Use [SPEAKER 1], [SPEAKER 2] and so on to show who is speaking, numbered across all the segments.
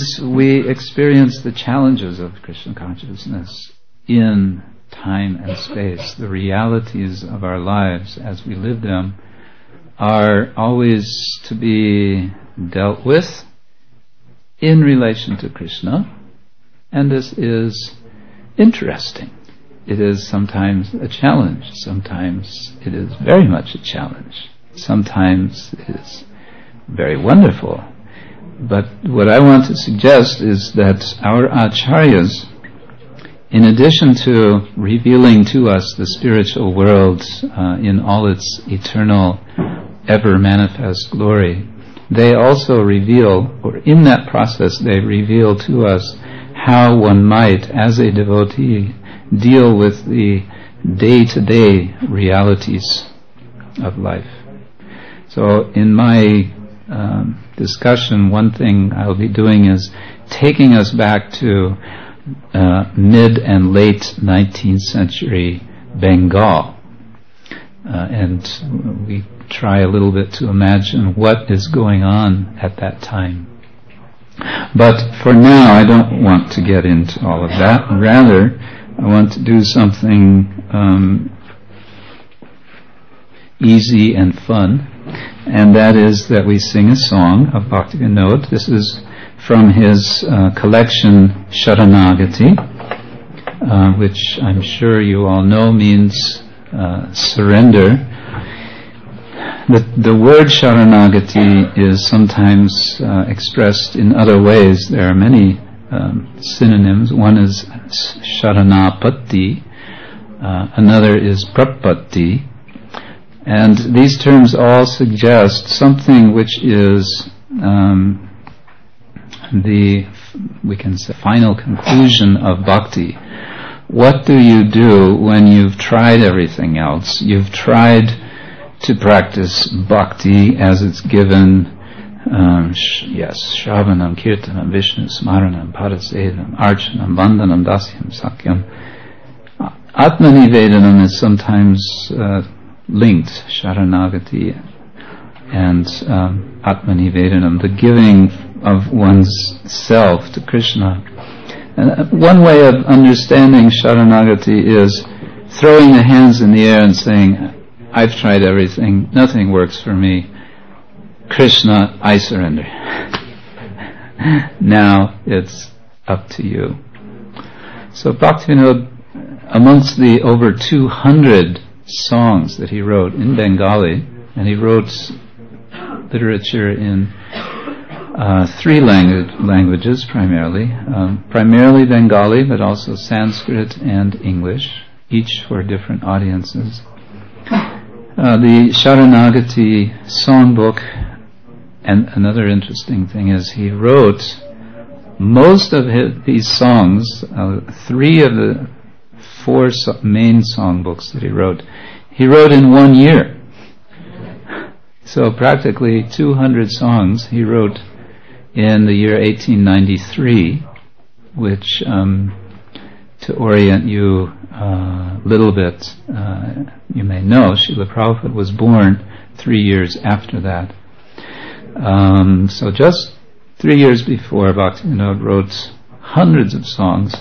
[SPEAKER 1] sometimes we experience the challenges of Krishna consciousness in time and space. The realities of our lives as we live them are always to be dealt with in relation to Krishna, and this is interesting. It is sometimes a challenge, sometimes it is very much a challenge, sometimes it is very wonderful. But what I want to suggest is that our acharyas, in addition to revealing to us the spiritual world in all its eternal, ever-manifest glory, they also reveal, or in that process they reveal to us how one might, as a devotee, deal with the day-to-day realities of life. So in my discussion, one thing I'll be doing is taking us back to mid and late 19th century Bengal, and we try a little bit to imagine what is going on at that time. But for now, I don't want to get into all of that. Rather, I want to do something easy and fun, and that is that we sing a song of Bhaktivinoda. This is from his collection Sharanagati, which I'm sure you all know means surrender. The word Sharanagati is sometimes expressed in other ways. There are many synonyms. One is Sharanapati, another is Prapatti, and these terms all suggest something which is we can say, final conclusion of bhakti. What do you do when you've tried everything else? You've tried to practice bhakti as it's given, Shravanam, Kirtanam, Vishnu, Smaranam, Padasevanam, Archanam, Vandanam, Dasyam, Sakyam. Atmanivedanam is sometimes linked, Sharanagati and Atmanivedanam, the giving of one's self to Krishna. And one way of understanding Sharanagati is throwing the hands in the air and saying, I've tried everything, nothing works for me. Krishna, I surrender. Now it's up to you. So Bhaktivinoda, amongst the over 200 songs that he wrote in Bengali, and he wrote literature in three languages primarily Bengali, but also Sanskrit and English, each for different audiences. The Sharanagati songbook, and another interesting thing is he wrote most of these songs, three of the four main songbooks that he wrote in 1 year. So practically 200 songs he wrote in the year 1893, which, to orient you a little bit, you may know, Srila Prabhupada was born 3 years after that. So just 3 years before, Bhaktivinoda wrote hundreds of songs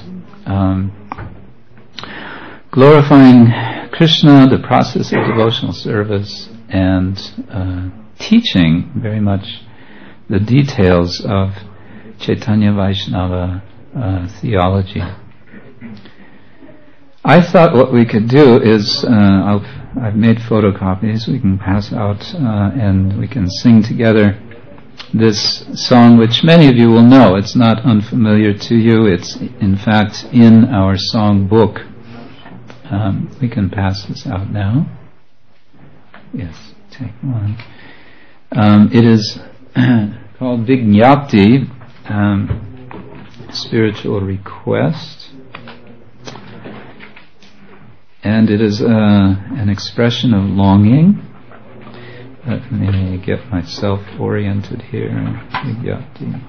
[SPEAKER 1] glorifying Krishna, the process of devotional service, and teaching very much the details of Chaitanya Vaishnava theology. I thought what we could do is, I've made photocopies we can pass out, and we can sing together this song, which many of you will know. It's not unfamiliar to you. It's in fact in our song book. We can pass this out now. Yes, take one. It is called Vignapti, spiritual request, and it is an expression of longing. Let me get myself oriented here. Vignapti.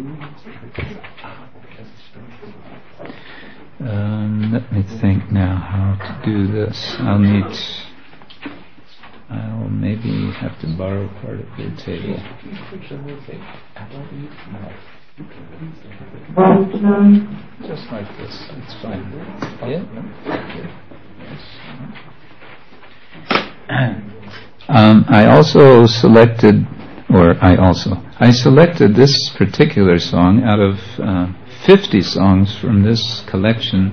[SPEAKER 1] Let me think now how to do this. I'll maybe have to borrow part of your table. Just like this, it's fine. Yeah? I selected this particular song out of 50 songs from this collection,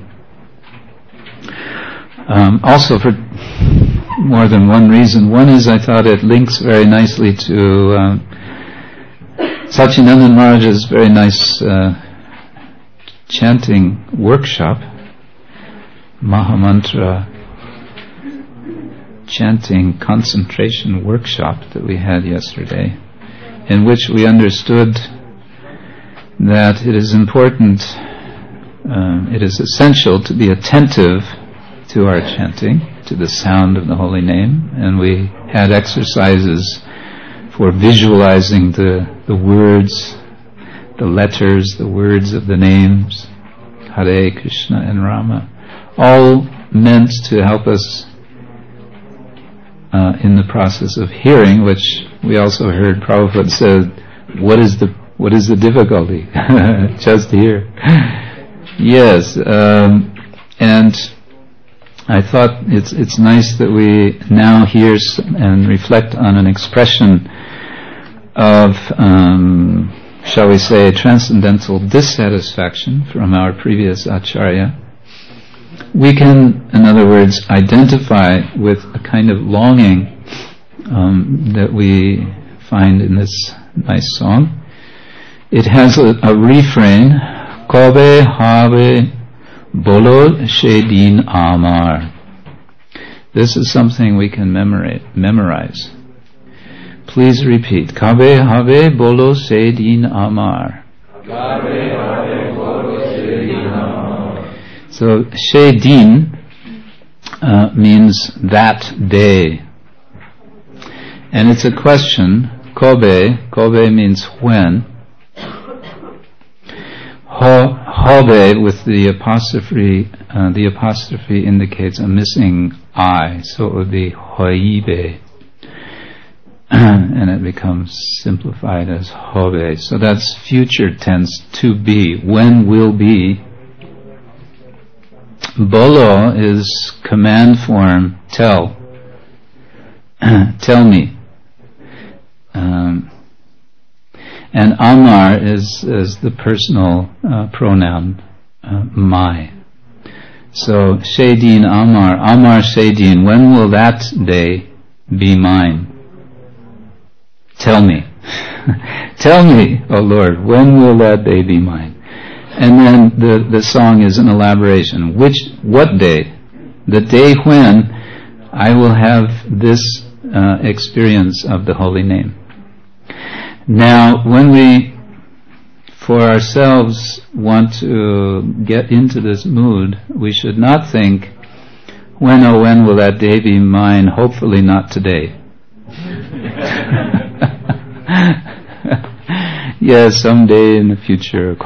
[SPEAKER 1] also for more than one reason. One is I thought it links very nicely to Sachinandan Maharaj's very nice chanting workshop, Mahamantra chanting concentration workshop that we had yesterday, in which we understood that it is important, it is essential to be attentive to our chanting, to the sound of the holy name, and we had exercises for visualizing the words, the letters, the words of the names, Hare Krishna and Rama, all meant to help us in the process of hearing, which we also heard Prabhupada said, what is the difficulty? Just hear. Yes, and I thought it's nice that we now hear and reflect on an expression of, shall we say, transcendental dissatisfaction from our previous Acharya. We can, in other words, identify with a kind of longing that we find in this nice song. It has a refrain, Kabe habe bolo shedin amar. This is something we can memorize. Please repeat. Kabe habe bolo shedin amar. Kabe habe bolo shedin amar. So shedin means that day. And it's a question. Kobe means when. Hobe with the apostrophe indicates a missing I, so it would be hoibe, and it becomes simplified as hobe. So that's future tense, to be, when will be. Bolo is command form, tell, tell me. And Amar is the personal pronoun, my. So, Shedin Amar, Amar Shedin, when will that day be mine? Tell me. Tell me, O Lord, when will that day be mine? And then the song is an elaboration. What day? The day when I will have this experience of the holy name. Now, when we, for ourselves, want to get into this mood, we should not think, when will that day be mine? Hopefully not today. Yes, someday in the future.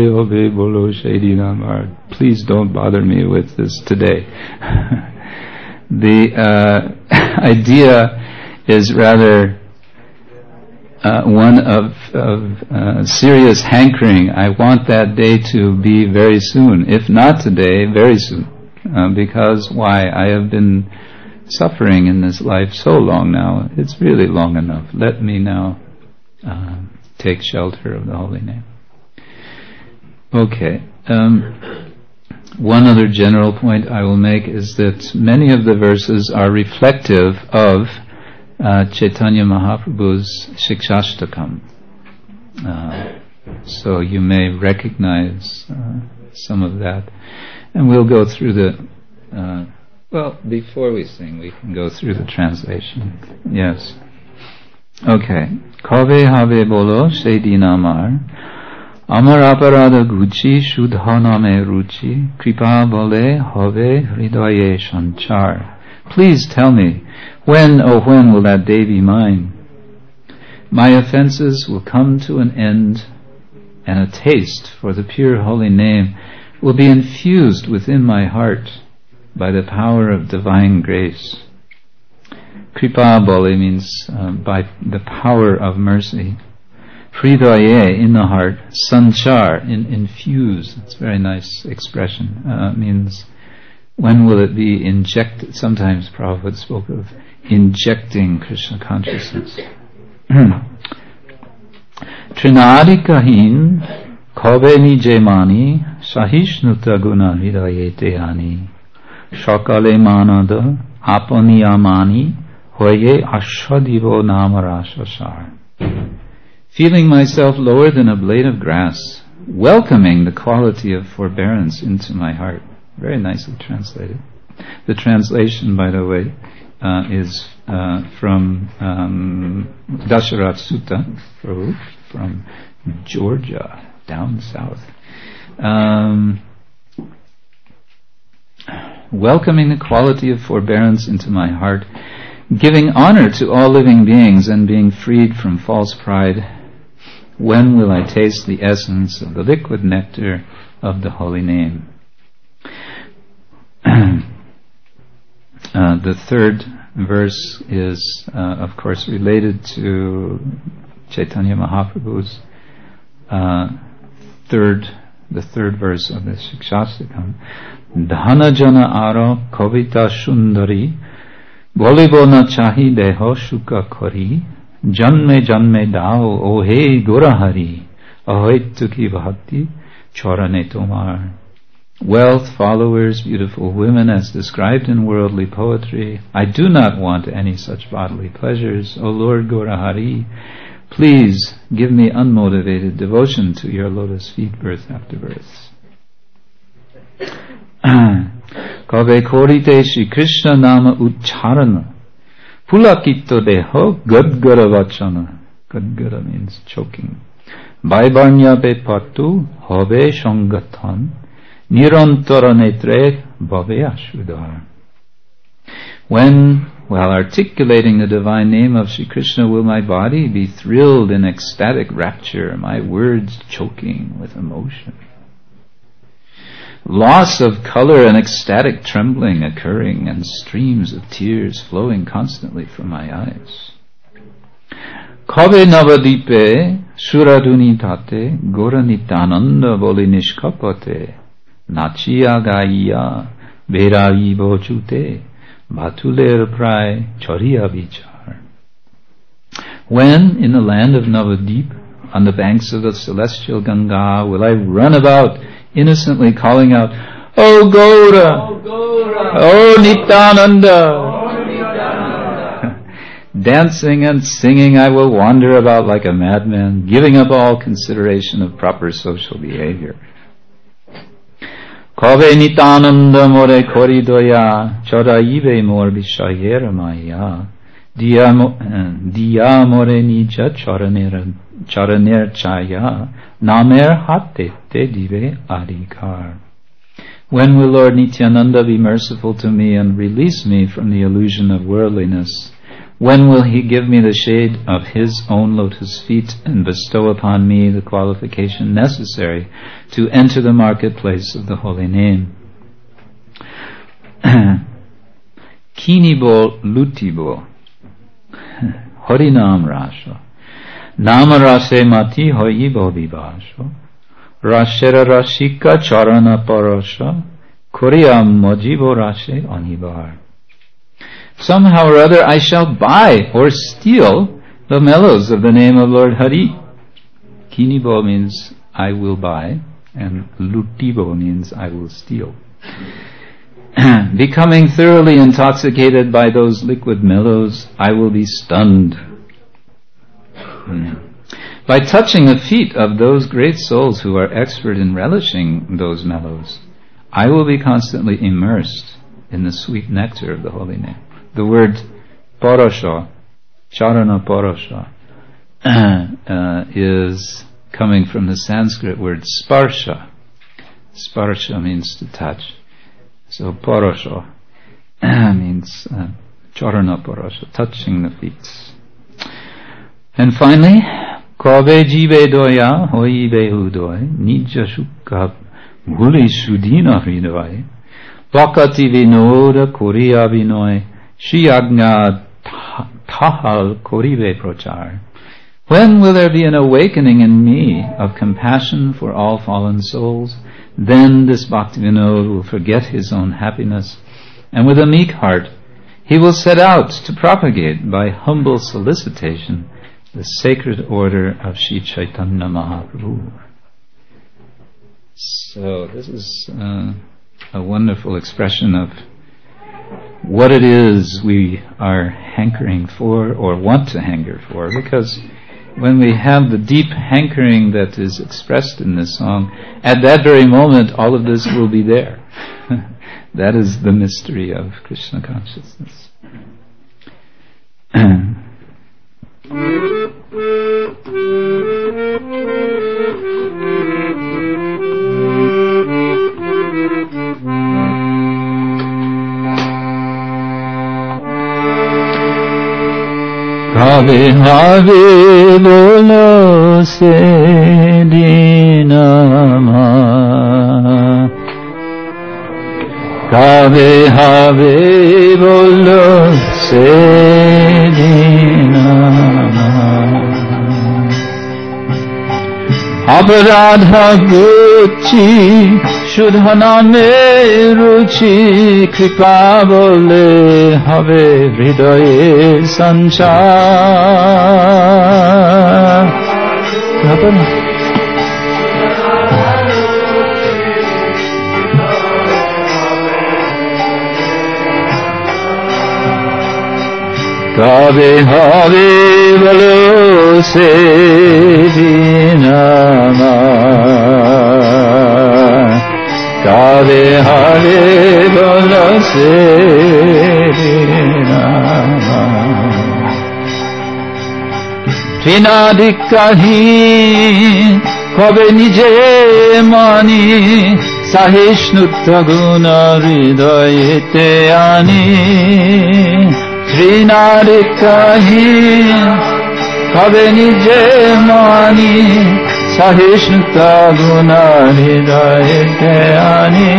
[SPEAKER 1] Please don't bother me with this today. The idea is rather one of serious hankering. I want that day to be very soon. If not today, very soon. Because why? I have been suffering in this life so long now. It's really long enough. Let me now take shelter of the holy name. Okay. One other general point I will make is that many of the verses are reflective of Chaitanya Mahaprabhu's Shikshashtakam. So you may recognize some of that. And we'll go through before we sing, we can go through the translation. Yes. Okay. Kave have bolo shedin amar. Amar aparada guchi shudhaname ruchi. Kripa bole have hridaye shanchar. Please tell me, when will that day be mine? My offenses will come to an end, and a taste for the pure holy name will be infused within my heart. by the power of divine grace. Kripa Bole means by the power of mercy. Hridaye, in the heart. Sanchar, infuse. It's a very nice expression. Means when will it be injected? Sometimes Prabhupada spoke of injecting Krishna consciousness. Trinadikahin kobe nije mani sahishnuta guna hridayete ani shakale manada apaniyamani hoye ashadivo namarashasar. Feeling myself lower than a blade of grass, welcoming the quality of forbearance into my heart. Very nicely translated. The translation, by the way, is from Dasharat Sutta, from Georgia, down south. Welcoming the quality of forbearance into my heart, giving honor to all living beings and being freed from false pride. When will I taste the essence of the liquid nectar of the holy name? The third verse is, of course, related to Chaitanya Mahaprabhu's the third verse of the Shikshastakam. Dhana jana aro kavita shundari bolibo na chahi deho shuka kori janme janme dao o he gorahari ahoituki bhakti charane tomar. Wealth, followers, beautiful women as described in worldly poetry. I do not want any such bodily pleasures. O Lord Gorahari, please give me unmotivated devotion to your lotus feet birth after birth. Kabe korite Shri Krishna nama ucharana pulakito deho gadgara vachana. Gadgara means choking. Baibarnya be patu hobe shangatan nirantara netre bhave ashudar. When, while articulating the divine name of Shri Krishna, will my body be thrilled in ecstatic rapture, my words choking with emotion. Loss of color and ecstatic trembling occurring, and streams of tears flowing constantly from my eyes. Kabe navadipe suraduni tate goranitananda boli nishkapate nachiya gaiya berayi bochute batuler prai choriya vichar. When, in the land of Navadip, on the banks of the celestial Ganga, will I run about innocently calling out, O Gaura! O Nityananda! Dancing and singing, I will wander about like a madman, giving up all consideration of proper social behavior. Kove Nityananda more koridoya, chodaibe mor vishayera maya, diya more nija charaner chaya, namer hatete dive adhikar. When will Lord Nityananda be merciful to me and release me from the illusion of worldliness? When will he give me the shade of his own lotus feet and bestow upon me the qualification necessary to enter the marketplace of the holy name? Kinibo lutibo Harinam Rasha Nama Rase Mati Hoyibo Vivasho Rashera Rashika Charana Parasha Koryam Mojibo Rashe Anibar. Somehow or other I shall buy or steal the mellows of the name of Lord Hari. Kinibo means I will buy, and lutibo means I will steal. Becoming thoroughly intoxicated by those liquid mellows, I will be stunned. By touching the feet of those great souls who are expert in relishing those mellows, I will be constantly immersed in the sweet nectar of the holy name. The word parasha, charana parasha, is coming from the Sanskrit word sparsha. Sparsha means to touch. So parasha means charana parasha, touching the feet. And finally, kabe jive doya hoibe udoy nija shukha bhuli sudina hridoy Bhakati vinoda koriya vinoy, Shri Agnya tahal korive prochar. When will there be an awakening in me of compassion for all fallen souls? Then this Bhaktivinoda will forget his own happiness, and with a meek heart he will set out to propagate by humble solicitation the sacred order of Sri Chaitanya Mahaprabhu. So this is a wonderful expression of what it is we are hankering for or want to hanker for, because when we have the deep hankering that is expressed in this song, at that very moment all of this will be there. That is the mystery of Krishna consciousness. Have have bolo se dinama, have bolo se dinama, aparadha guchi shudhana me ruchi kripa bole have hridaye sanchar. Kabe have bolo se dinama, Kabe have bolo se dinama, Trinadikahi kabe nije mani, Sahishnutta guna hridayete ani. Trinadikahi kabe nije mani, Sahishnutta guna hridayete ani.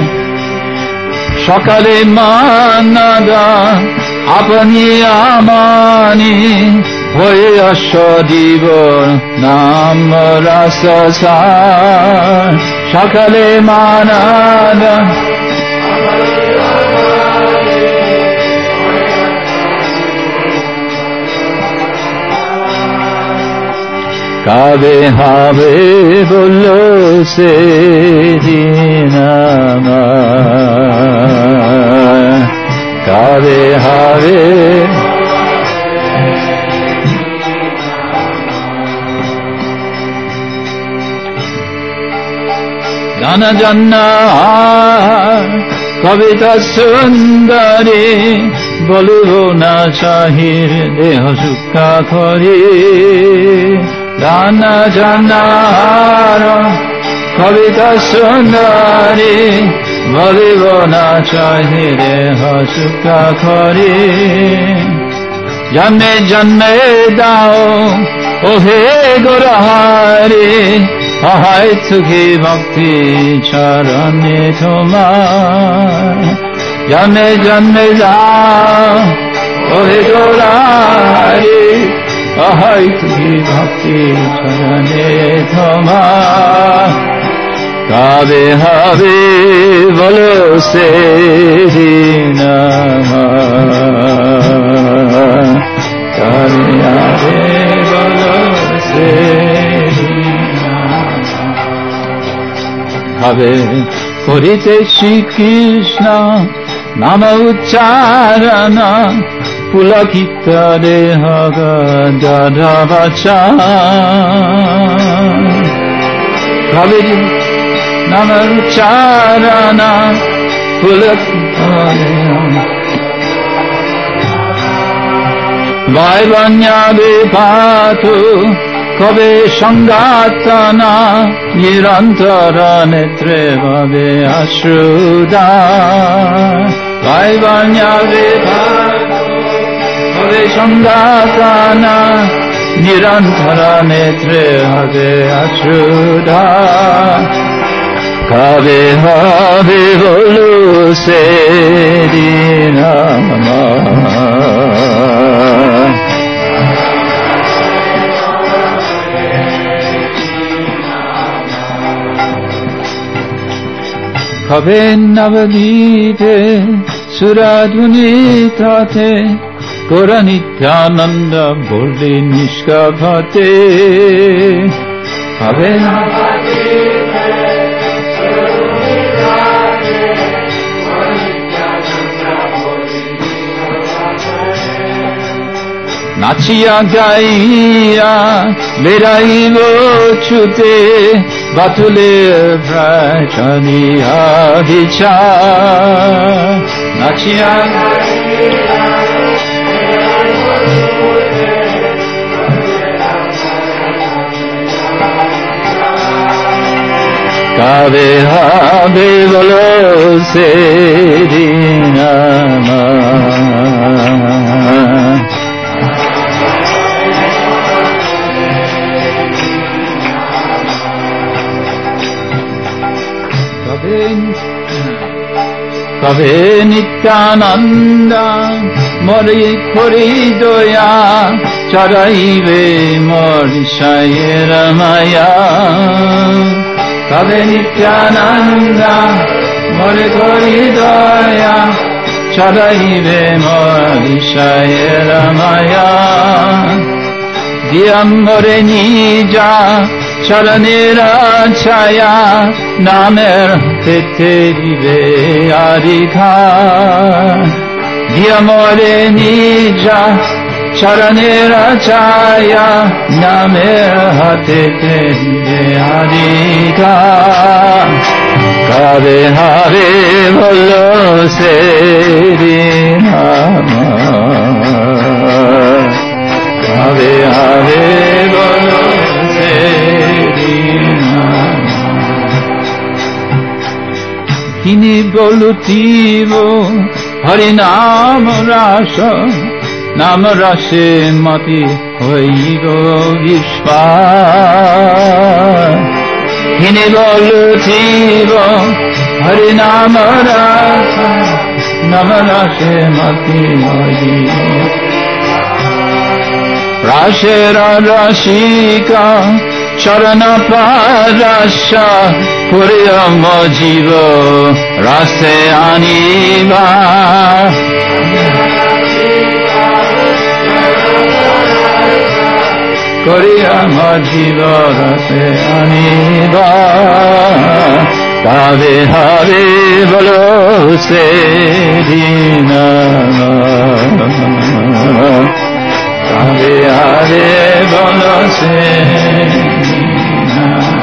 [SPEAKER 1] Shakale manada apani amani, hoye ashadivor nam rasasar. Shakale manada Kabe have bolo se dinama, Kabe have Dana janna kavita sundari, boluvo na chahir deha sukha khori. Dana janara kavita sundari, boluvo na chahir deha sukha khori. Janme janme dao ohe gorahari, ahai sukhi bhakti charane tomar. Janme janme dao ohe gorahari, ahai sukhi bhakti charane tomar. Kabe have bolo se dinama, Kabe have bolo se Have korite Shri Krishna nama ucharana, pulakita deha gadada vacha. Have nama ucharana, pulakita deha vaivanya vipatu, kabe sangatana, nirantara netre bhave ashruda. Vaivanya vipatu, kabe sangatana, nirantara netre bhave ashruda. কবে হবে বলো সেদিন আমার, কবে নবদ্বীপে সুরাধুনিতাতে গোরা নিত্যানন্দ বলবে নিষ্কপটে, কবে নাচিয়া গাইয়া বেড়াইব ছুতে বাতুলে প্রায় চলিয়া দিছা, নাচিয়া কবে হবে বলো সেদিন আমার, কবে নিত্যানন্দ মরি করি দয়া চড়াইবে মরিষায়ের মায়া, কবে নিত্যানন্দ মরি করি দয়া চড়াইবে মরিষায়ের মায়া, দিয়াম্বরে নিজা চরণের ছায়া নামের পেতে দিবে আরিঘা, দিয়াম্বরে নিজা চরণের ছায়া নামের হাতে দিবে আরিঘা, কবে হবে বলো সেদিন আমার, কবে হবে বলো সেদিন তিনি বলুতিব হরিনাম রাস, নাম রাসে মতি হইব বিশ্বাস, তিনি বলুতিব হরিনাম রাস, নাম রাসে মতি হইব, রাসের রসিকা চরণ পারাশা করিয়া মজিব রাসে আনিবা, করিয়া মজিব রাসে আনিবা, কবে হবে বলো সেদিন আমার, কবে হবে বলো সেদিন,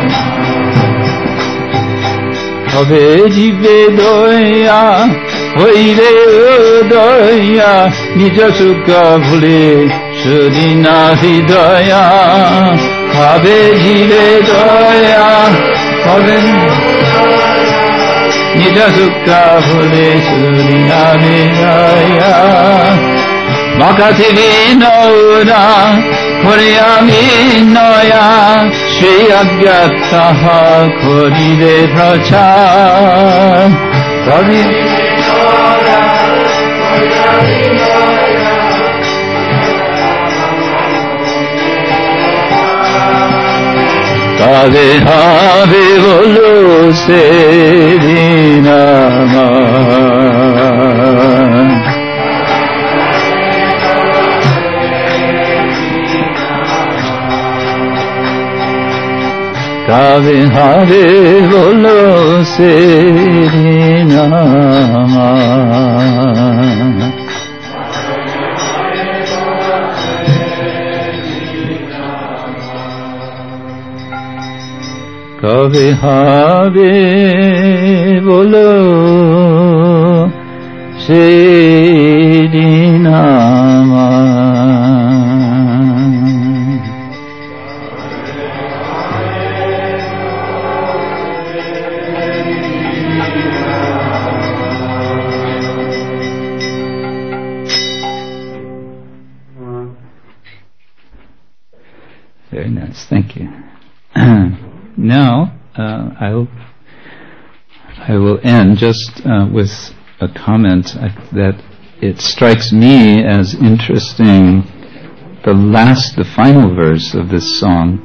[SPEAKER 1] কবে জীবে দয়া হইলে দয়া নিজ সুখ ভুলে সুদিনা হৃদয়া, কবে জীবে দয়া কবে নিজ সুখ ভুলে সুদিনা হৃদয়া, মকাথিবি নৌরা হরে আমি নয়া সেই অজ্ঞাত তাহা করিবে প্রচার, কবি কবে হবে বলো সেদিন আমার, কবে হবে বলো সেদিন আমার, কবে হবে বলো সেদিন আমার, Very nice, thank you. Now, I'll I will end just with a comment that it strikes me as interesting. The final verse of this song,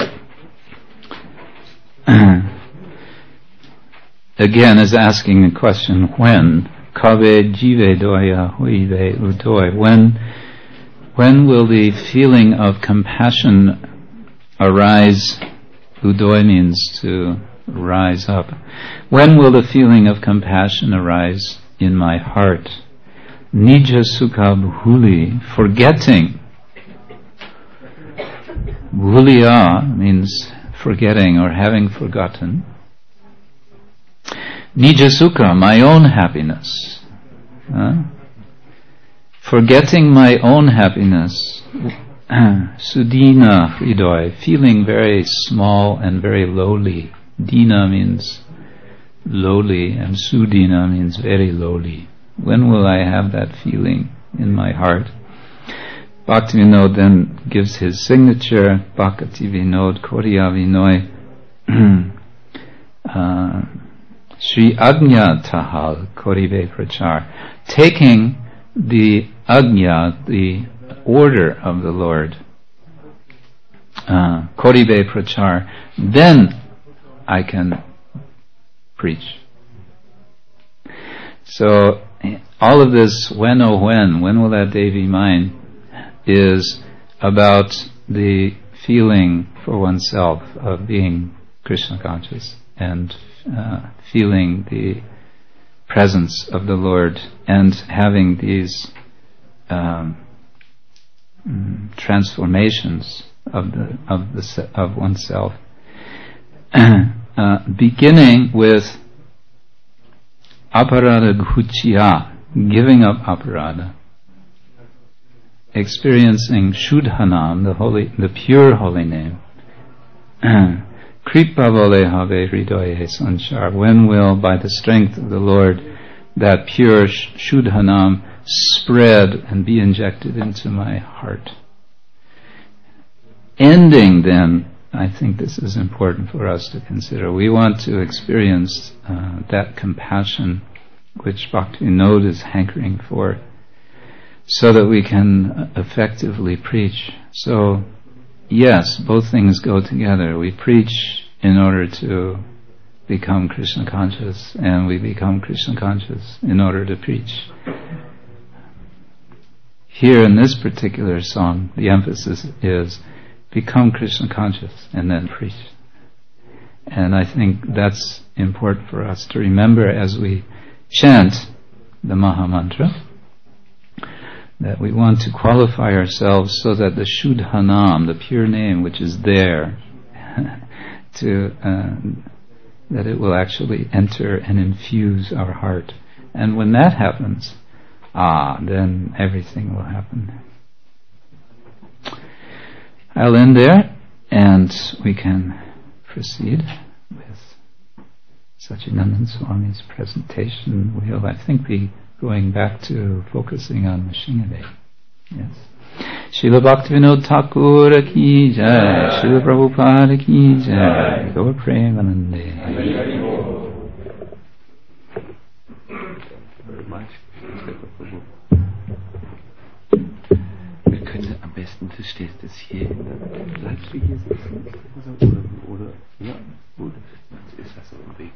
[SPEAKER 1] again is asking the question, when? Kabe jive doya huive udoi. When will the feeling of compassion arise? Udoi means to rise up. When will the feeling of compassion arise in my heart? Nija sukha bhuli, forgetting. Bhuliya means forgetting or having forgotten. Nija sukha, my own happiness. Forgetting my own happiness. Sudina hridoi, feeling very small and very lowly. Dina means lowly and Sudina means very lowly. When will I have that feeling in my heart? Bhaktivinoda then gives his signature, Bhakti Vinod Koriya Vinay, Sri Agnya Tahal Korive Prachar, taking the Agnya, the order of the Lord, Korive Prachar, then I can preach. So all of this, when will that day be mine, is about the feeling for oneself of being Krishna conscious and feeling the presence of the Lord and having these transformations of oneself, beginning with aparada ghuchya, giving up aparada, experiencing Shuddhanam, the pure holy name. Kripa vole have hridoye sanchar. When will, by the strength of the Lord, that pure Shuddhanam spread and be injected into my heart? Ending then, I think this is important for us to consider. We want to experience that compassion which Bhaktivinoda is hankering for, so that we can effectively preach. So, yes, both things go together. We preach in order to become Krishna conscious, and we become Krishna conscious in order to preach. Here in this particular song, the emphasis is become Krishna conscious and then preach. And I think that's important for us to remember as we chant the Maha Mantra, that we want to qualify ourselves so that the Shuddhanam, the pure name which is there, that it will actually enter and infuse our heart. And when that happens, then everything will happen. I'll end there, and we can proceed with Satchidananda Swami's presentation. We'll, I think, be going back to focusing on Nrsimhadev. Yes. Srila Bhaktivinoda Thakur ki jai, Srila Prabhupada ki jai, Gaur Premanande.
[SPEAKER 2] Wir können am besten, du stehst das hier hin, bleibst du hier sitzen oder ja, gut, ist das so im Weg.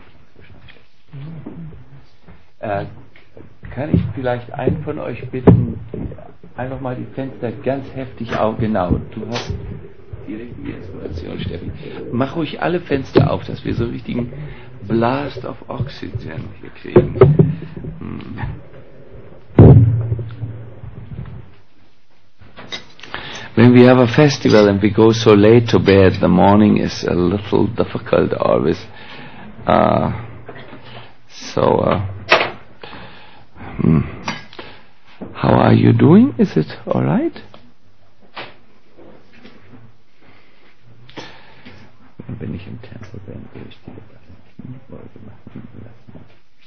[SPEAKER 2] Kann ich vielleicht einen von euch bitten, einfach mal die Fenster ganz heftig auf, genau, du hast die richtige Inspiration, Steffi. Mach ruhig alle Fenster auf, dass wir so einen richtigen Blast of Oxygen hier kriegen. When we have a festival and we go so late to bed, the morning is a little difficult always. How are you doing? Is it all right? Wenn ich im Tempel bin, will ich die Kniebeuge machen lassen.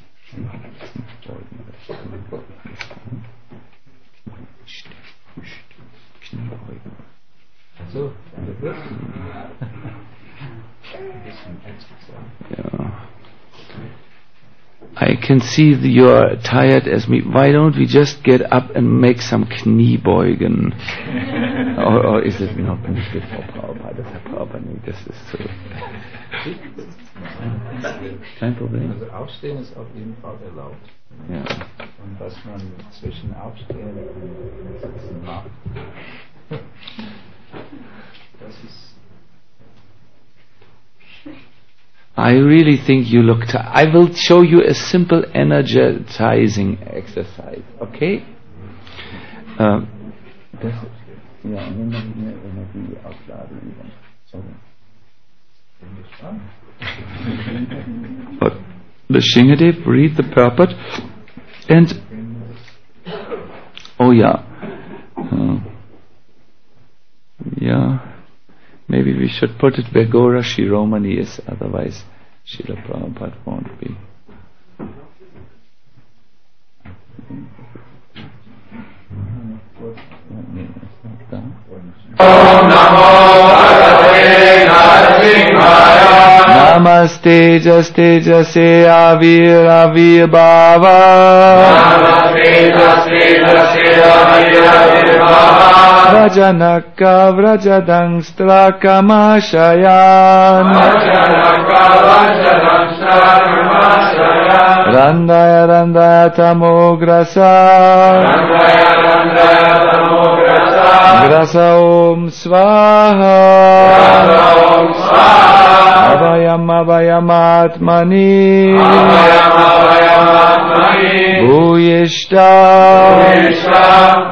[SPEAKER 2] Kniebeugen.
[SPEAKER 1] So.
[SPEAKER 2] Ja. I can see that you're tired as me. Why don't we just get up and make some Kniebeugen? or is it not bin ich Frau Prabhupada? Das Herr Prabhupada nicht. Das ist so. Kein Problem.
[SPEAKER 1] Also Aufstehen ist auf jeden Fall erlaubt.
[SPEAKER 2] Ja.
[SPEAKER 1] Und was man zwischen Aufstehen und Sitzen macht, das ist.
[SPEAKER 2] I really think you look tired. I will show you a simple energizing exercise. Okay? Das ist, ja, und dann eine Energieaufladeübung. Sorry. But the Shingadev read the purport and maybe we should put it where Gora Shiromani is, otherwise Srila Prabhupada won't be.
[SPEAKER 3] Om Namo Bhagavate Narasimhaya.
[SPEAKER 2] Namaste Jastejase Avir Avir Bhava.
[SPEAKER 3] Namaste Jastejase Avir Avir Bhava.
[SPEAKER 2] Vrajanaka Vrajadangstra Kamashayan.
[SPEAKER 3] Vrajanaka Vrajadangstra Kamashayan.
[SPEAKER 2] Randaya Randaya Tamograsa.
[SPEAKER 3] Randaya Randaya Tamograsa.
[SPEAKER 2] Grasa Om Swaha.
[SPEAKER 3] Grasa Om Swaha.
[SPEAKER 2] Abhayam Abhayam Atmani.
[SPEAKER 3] Abhayam Abhayam Atmani.
[SPEAKER 2] Bhuyishta.
[SPEAKER 3] Bhuyishta.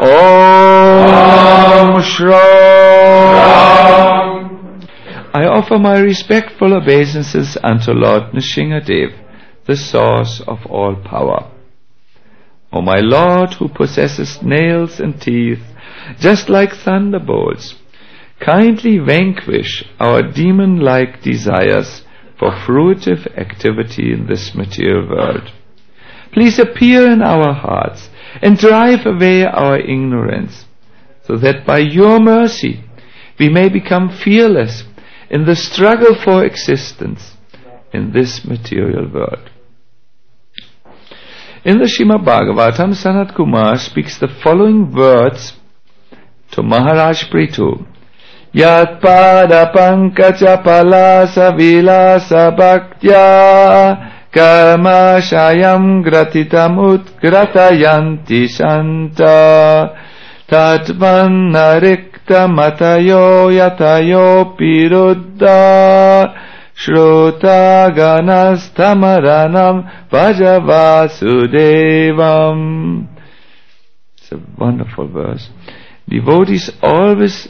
[SPEAKER 2] Om Shrom. I offer my respectful obeisances unto Lord Nrsingadev, the source of all power. O my Lord, who possesses nails and teeth, just like thunderbolts, kindly vanquish our demon-like desires for fruitive activity in this material world. Please appear in our hearts and drive away our ignorance, so that by your mercy we may become fearless in the struggle for existence in this material world. In the Srimad Bhagavatam, Sanat Kumar speaks the following words to Maharaj Prithu. Yat pada pankaja palasa vilasa bhaktya karma shayam gratitam utgratayanti shanta tatvanna rikta matayo yatayo piruddha Shrota ganas tamaranam vajavasudevam. It's a wonderful verse. Devotees always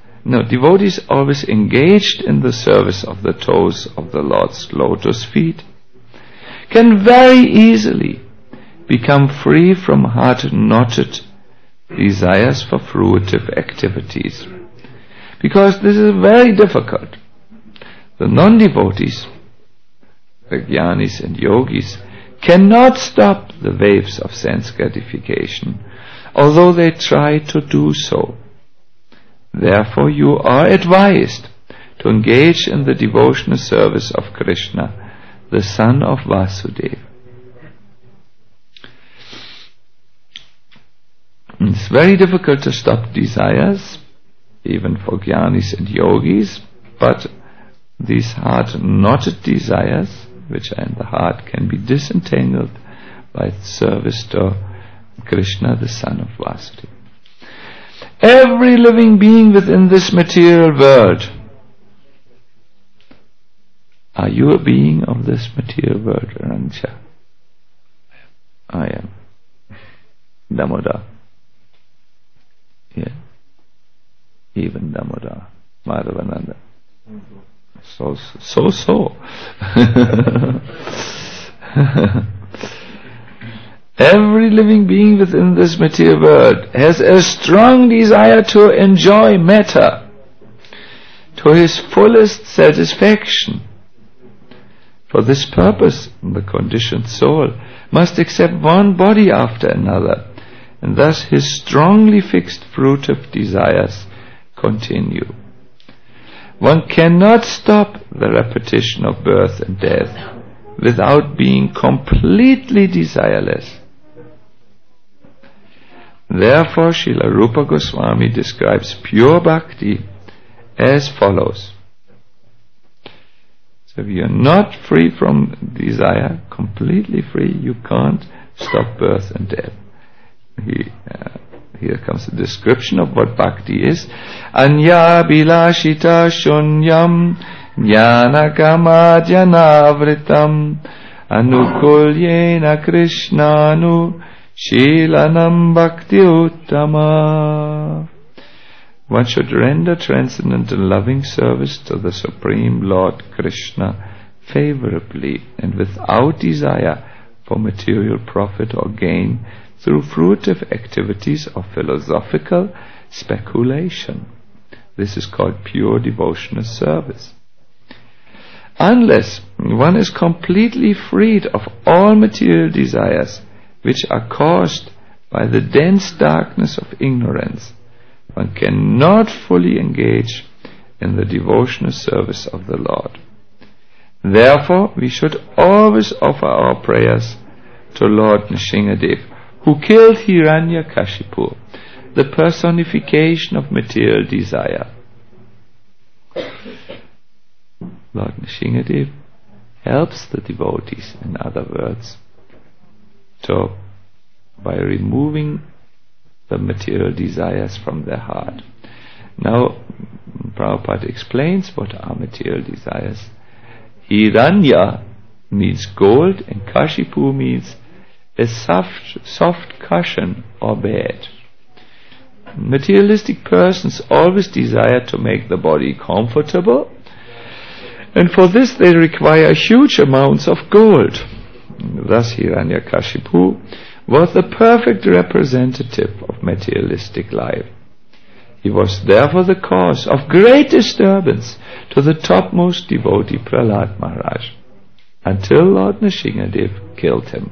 [SPEAKER 2] engaged in the service of the toes of the Lord's lotus feet can very easily become free from hard-knotted desires for fruitive activities. Because this is very difficult. The non-devotees, the jnanis and yogis, cannot stop the waves of sense gratification, although they try to do so. Therefore you are advised to engage in the devotional service of Krishna, the son of Vasudeva. It's very difficult to stop desires, even for jnanis and yogis, but these hard-knotted desires, which are in the heart, can be disentangled by service to Krishna, the son of Vasudeva. Every living being within this material world. Are you a being of this material world, Rancha? I am. Damodar. Yeah. Even Damodar. Madhavananda. So. Every living being within this material world has a strong desire to enjoy matter to his fullest satisfaction. For this purpose, the conditioned soul must accept one body after another, and thus his strongly fixed fruitive desires continue. One cannot stop the repetition of birth and death
[SPEAKER 4] without being completely desireless. Therefore, Srila Rupa Goswami describes pure bhakti as follows. So if you're not free from desire, completely free, you can't stop birth and death. Here comes the description of what bhakti is. Anya bilashita shunyam jnanagama jnanavritam anukulyena krishnanu shilanam bhakti uttama. One should render transcendent and loving service to the Supreme Lord Krishna favorably and without desire for material profit or gain through fruitive activities of philosophical speculation. This is called pure devotional service. Unless one is completely freed of all material desires which are caused by the dense darkness of ignorance, one cannot fully engage in the devotional service of the Lord. Therefore, we should always offer our prayers to Lord Nrsingadev, who killed Hiranyakashipu, the personification of material desire. Lord Nrsingadev helps the devotees, in other words, by removing the material desires from their heart. Now, Prabhupada explains what are material desires. Hiranya means gold and Kashipu means a soft cushion or bed. Materialistic persons always desire to make the body comfortable, and for this they require huge amounts of gold. Thus Hiranyakashipu was the perfect representative of materialistic life. He was therefore the cause of great disturbance to the topmost devotee Prahlad Maharaj, until Lord Nrsingadev killed him.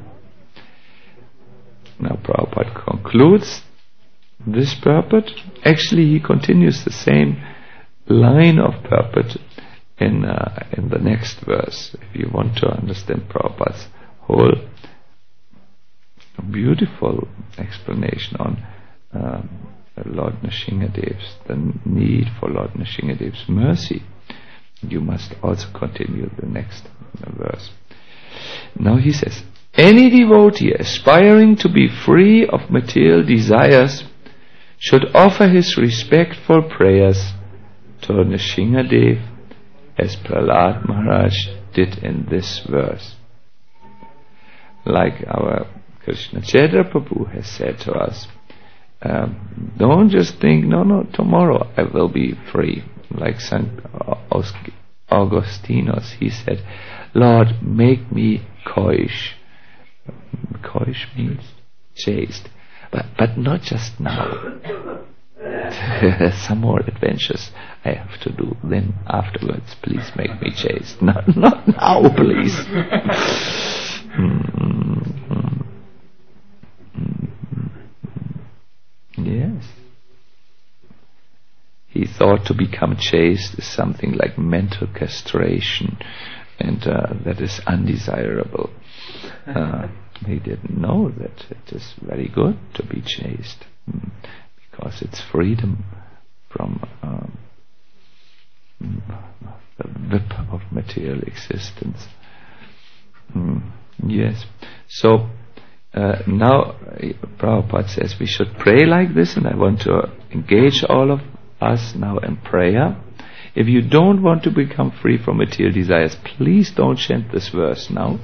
[SPEAKER 4] Now Prabhupada concludes this purport. Actually, he continues the same line of purport in the next verse. If you want to understand Prabhupada's whole beautiful explanation on Lord Nrsingadev's, the need for Lord Nrsingadev's mercy, you must also continue the next verse. Now he says, any devotee aspiring to be free of material desires should offer his respectful prayers to Nrsingadev as Prahlad Maharaj did in this verse. Like our Krishna Chaitra Prabhu has said to us, don't just think, no, tomorrow I will be free. Like St. Augustinus, he said, Lord, make me koish. Koish means chaste. But not just now. Some more adventures I have to do. Then afterwards, please make me chaste. Not now, please. Yes. He thought to become chaste is something like mental castration, and that is undesirable. He didn't know that it is very good to be chaste, because it's freedom from the whip of material existence. Yes. So now Prabhupada says we should pray like this, and I want to engage all of us now in prayer. If you don't want to become free from material desires, please don't chant this verse now.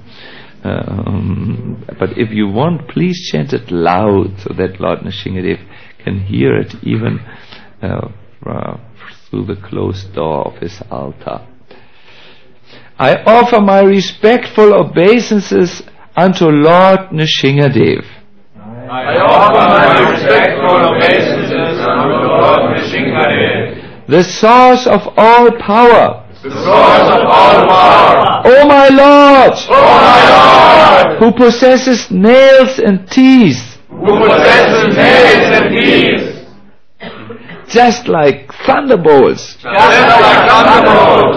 [SPEAKER 4] But if you want, please chant it loud so that Lord Nrsingadev can hear it even through the closed door of his altar. I offer my respectful obeisances unto Lord Nrsingadev.
[SPEAKER 3] I offer my respectful obeisances unto Lord Nrsingadev,
[SPEAKER 4] the source of all power.
[SPEAKER 3] the source of all power.
[SPEAKER 4] O my Lord,
[SPEAKER 3] O my Lord,
[SPEAKER 4] who possesses nails and teeth,
[SPEAKER 3] who possesses nails and teeth,
[SPEAKER 4] just like thunderbolts,
[SPEAKER 3] just like thunderbolts,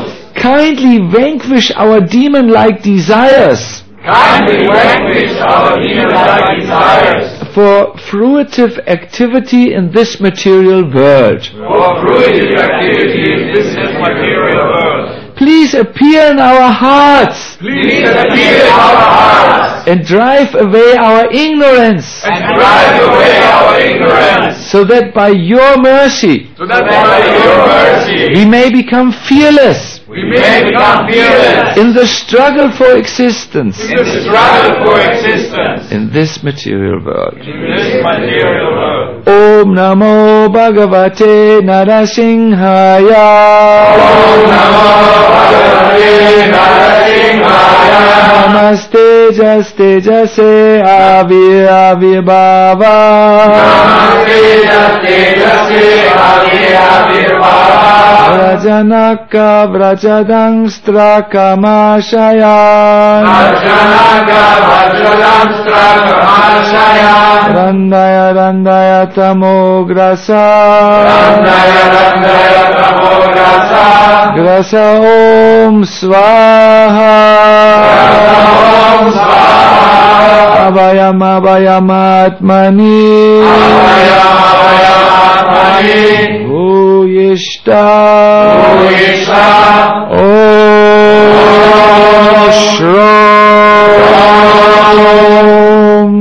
[SPEAKER 4] kindly vanquish our demon-like desires
[SPEAKER 3] Kindly vanquish our demon-like desires
[SPEAKER 4] for fruitive activity in this material world.
[SPEAKER 3] for fruitive activity in this material world.
[SPEAKER 4] Please appear in our hearts
[SPEAKER 3] Please appear in our hearts
[SPEAKER 4] and drive away our ignorance,
[SPEAKER 3] and drive away our ignorance,
[SPEAKER 4] so that by your mercy
[SPEAKER 3] so that by your mercy
[SPEAKER 4] we may become fearless
[SPEAKER 3] we may become fearless
[SPEAKER 4] in the struggle for existence
[SPEAKER 3] in the struggle for existence
[SPEAKER 4] in this material world.
[SPEAKER 3] in this material world.
[SPEAKER 4] Om Namo Bhagavate Narasimhaya.
[SPEAKER 3] Om Namo Bhagavate Narasimhaya.
[SPEAKER 4] Namaste Jastejase Avirbhava.
[SPEAKER 3] Namaste Jastejase Avirbhava.
[SPEAKER 4] Vrajanaka Vrajadangstra Kamashaya.
[SPEAKER 3] Arjanaka Vajradamstra Kamashaya.
[SPEAKER 4] Randaya Randaya Tamograsa.
[SPEAKER 3] Randaya Randaya Tamograsa.
[SPEAKER 4] Grasa Om Swaha.
[SPEAKER 3] Om Swaha.
[SPEAKER 4] Abhayam Abhayam Atmani.
[SPEAKER 3] Abhayam Abhayam Atmani.
[SPEAKER 4] Bhuyishta.
[SPEAKER 3] Bhuyishta.
[SPEAKER 4] Om Shrom.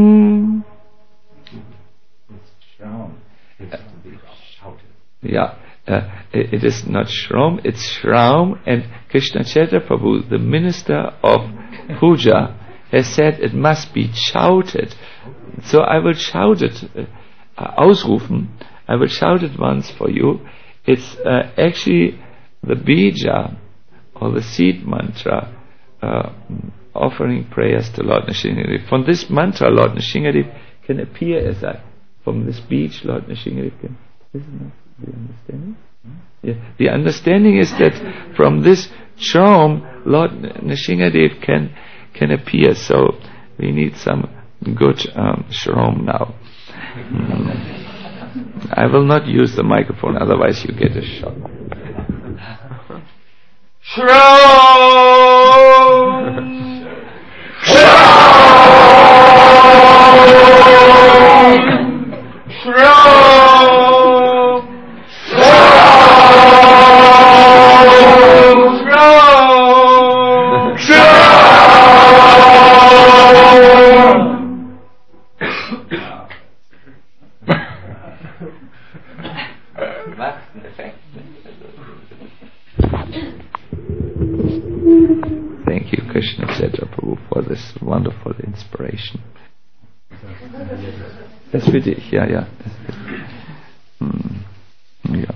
[SPEAKER 4] Yeah, it is not Shrom, it's Shraum, and Krishna Chaitanya Prabhu, the minister of Puja, has said it must be shouted. So I will shout it, ausrufen, I will shout it once for you. It's actually the bija, or the seed mantra, offering prayers to Lord Nrsimhadev. From this mantra, Lord Nrsimhadev can appear as from this beach, Lord Nrsimhadev can, isn't it? The understanding? Yeah. The understanding is that from this shrom, Lord Nrsimhadev can appear. So we need some good shrom now. I will not use the microphone, otherwise you get a shock.
[SPEAKER 3] Shrom. Shrom.
[SPEAKER 4] Thank you, Krishna Chaitanya Prabhu, for this wonderful inspiration. Das für dich, ja, ja. Ja.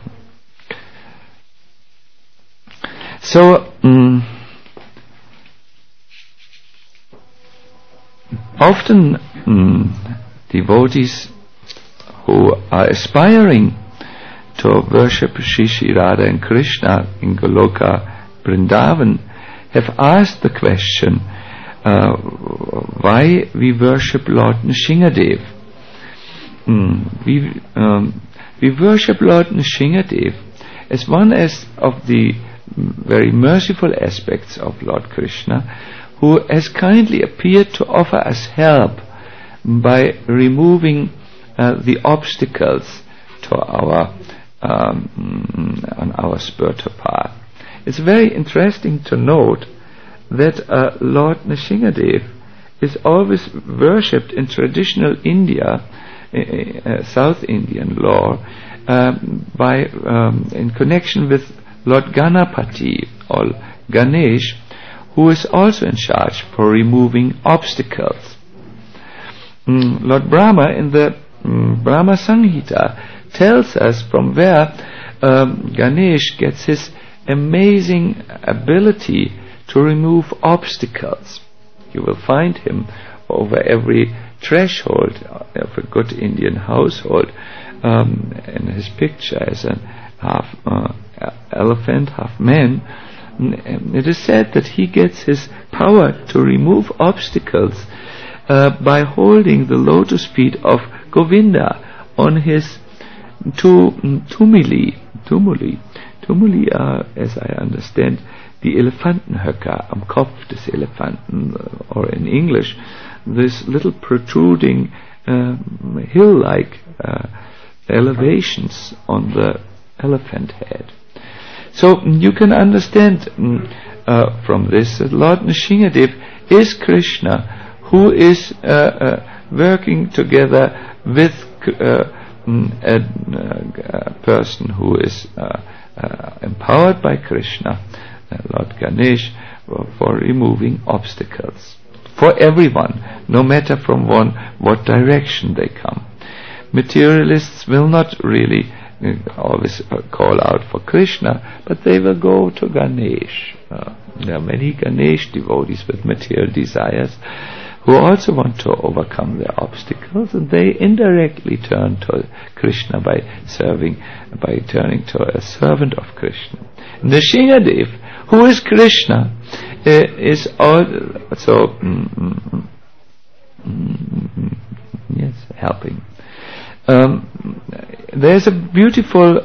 [SPEAKER 4] So, often devotees who are aspiring to worship Shri Radha and Krishna in Goloka, Vrindavan, have asked the question, why we worship Lord Nrsimhadev. We worship Lord Nrsimhadev as one of the very merciful aspects of Lord Krishna, who has kindly appeared to offer us help by removing the obstacles to our on our spiritual path. It's very interesting to note that Lord Nrsimhadev is always worshipped in traditional India, South Indian lore, in connection with Lord Ganapati or Ganesh, who is also in charge for removing obstacles. Lord Brahma in the Brahma Samhita tells us from where Ganesh gets his amazing ability to remove obstacles. You will find him over every threshold of a good Indian household, in his picture as a half elephant, half man. It is said that he gets his power to remove obstacles by holding the lotus feet of Govinda on his tumuli. Tumuli are, as I understand, die Elefantenhöcker am Kopf des Elefanten, or in English, this little protruding hill-like elevations on the elephant head. So you can understand from this that Lord Nrsingadev is Krishna, who is working together with a person who is empowered by Krishna, Lord Ganesh, for removing obstacles for everyone, no matter from what direction they come. Materialists will not really always call out for Krishna, but they will go to Ganesh. There are many Ganesh devotees with material desires who also want to overcome their obstacles, and they indirectly turn to Krishna by turning to a servant of Krishna. Nrsingadev, who is Krishna, is also helping. There's a beautiful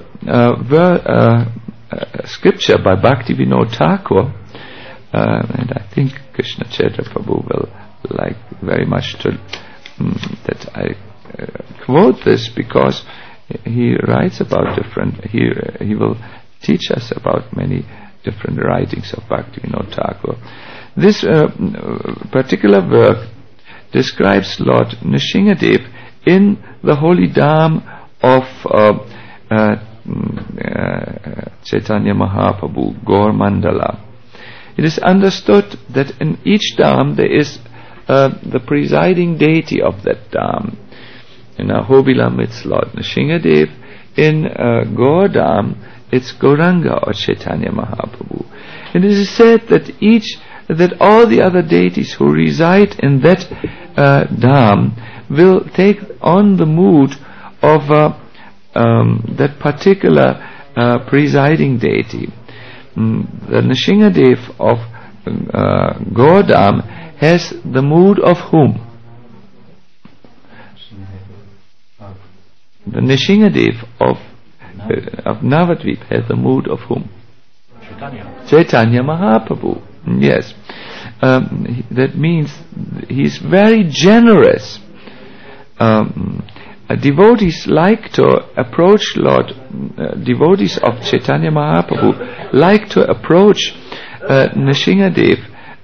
[SPEAKER 4] scripture by Bhaktivinoda Thakur, and I think Krishna Chaitra Prabhu will like very much that I quote this, because he writes about different. He will teach us about many different writings of Bhaktivinoda Thakur. This particular work describes Lord Nrsingadev in the holy dham of Chaitanya Mahaprabhu, Gaur Mandala. It is understood that in each dham there is the presiding deity of that dham. In Ahobilam it's Lord Nrsingadev. In Gaur dham it's Gauranga or Chaitanya Mahaprabhu. And it is said that all the other deities who reside in that dham will take on the mood of that particular presiding deity. The Nrsingadev of Gaurdam has the mood of whom? The Nrsingadev of Navadvip has the mood of whom? Chaitanya Mahaprabhu. Yes. That means he's very generous. Devotees like to approach devotees of Chaitanya Mahaprabhu like to approach Nrsingadev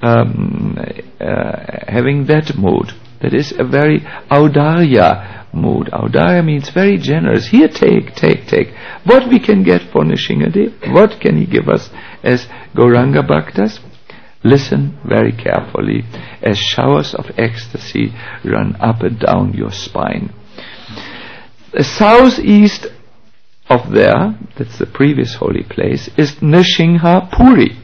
[SPEAKER 4] having that mood. That is a very Audarya mood. Audarya means very generous. Here, take. What we can get for Nrsingadev? What can he give us as Gauranga Bhaktas? Listen very carefully as showers of ecstasy run up and down your spine. Southeast of there, that's the previous holy place, is Nrsimha Puri.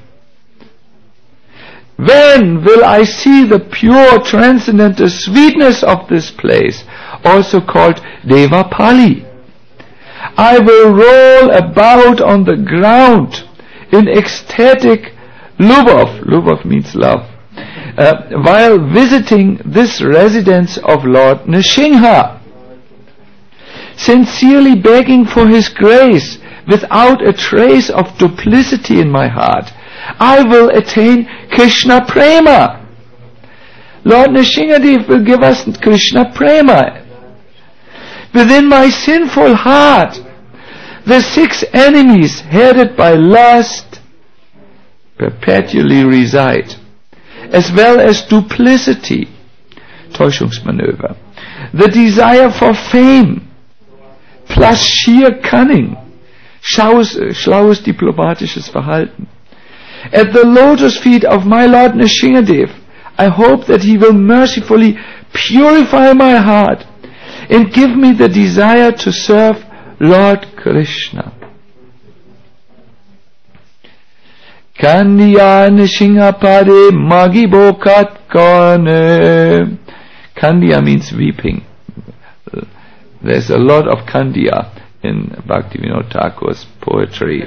[SPEAKER 4] When will I see the pure transcendental sweetness of this place, also called Devapali? I will roll about on the ground in ecstatic Lubov. Lubov means love. While visiting this residence of Lord Nrsimha, sincerely begging for his grace without a trace of duplicity in my heart, I will attain Krishna Prema. Lord Nrsingadev will give us Krishna Prema. Within my sinful heart, the 6 enemies headed by lust perpetually reside, as well as duplicity, Täuschungsmanöver, the desire for fame, plus sheer cunning, schlaues diplomatisches Verhalten. At the lotus feet of my Lord Nrsingadev, I hope that he will mercifully purify my heart and give me the desire to serve Lord Krishna. Kandiya Nrsinghapade Magibokat Kane. Kandiya means weeping. There's a lot of Kandiya in Bhaktivinoda Thakur's poetry.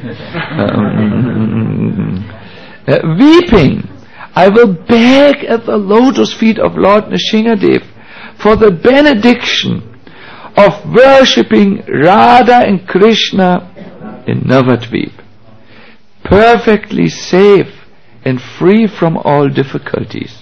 [SPEAKER 4] Weeping, I will beg at the lotus feet of Lord Nrsingadev for the benediction of worshipping Radha and Krishna in Navadvip, perfectly safe and free from all difficulties.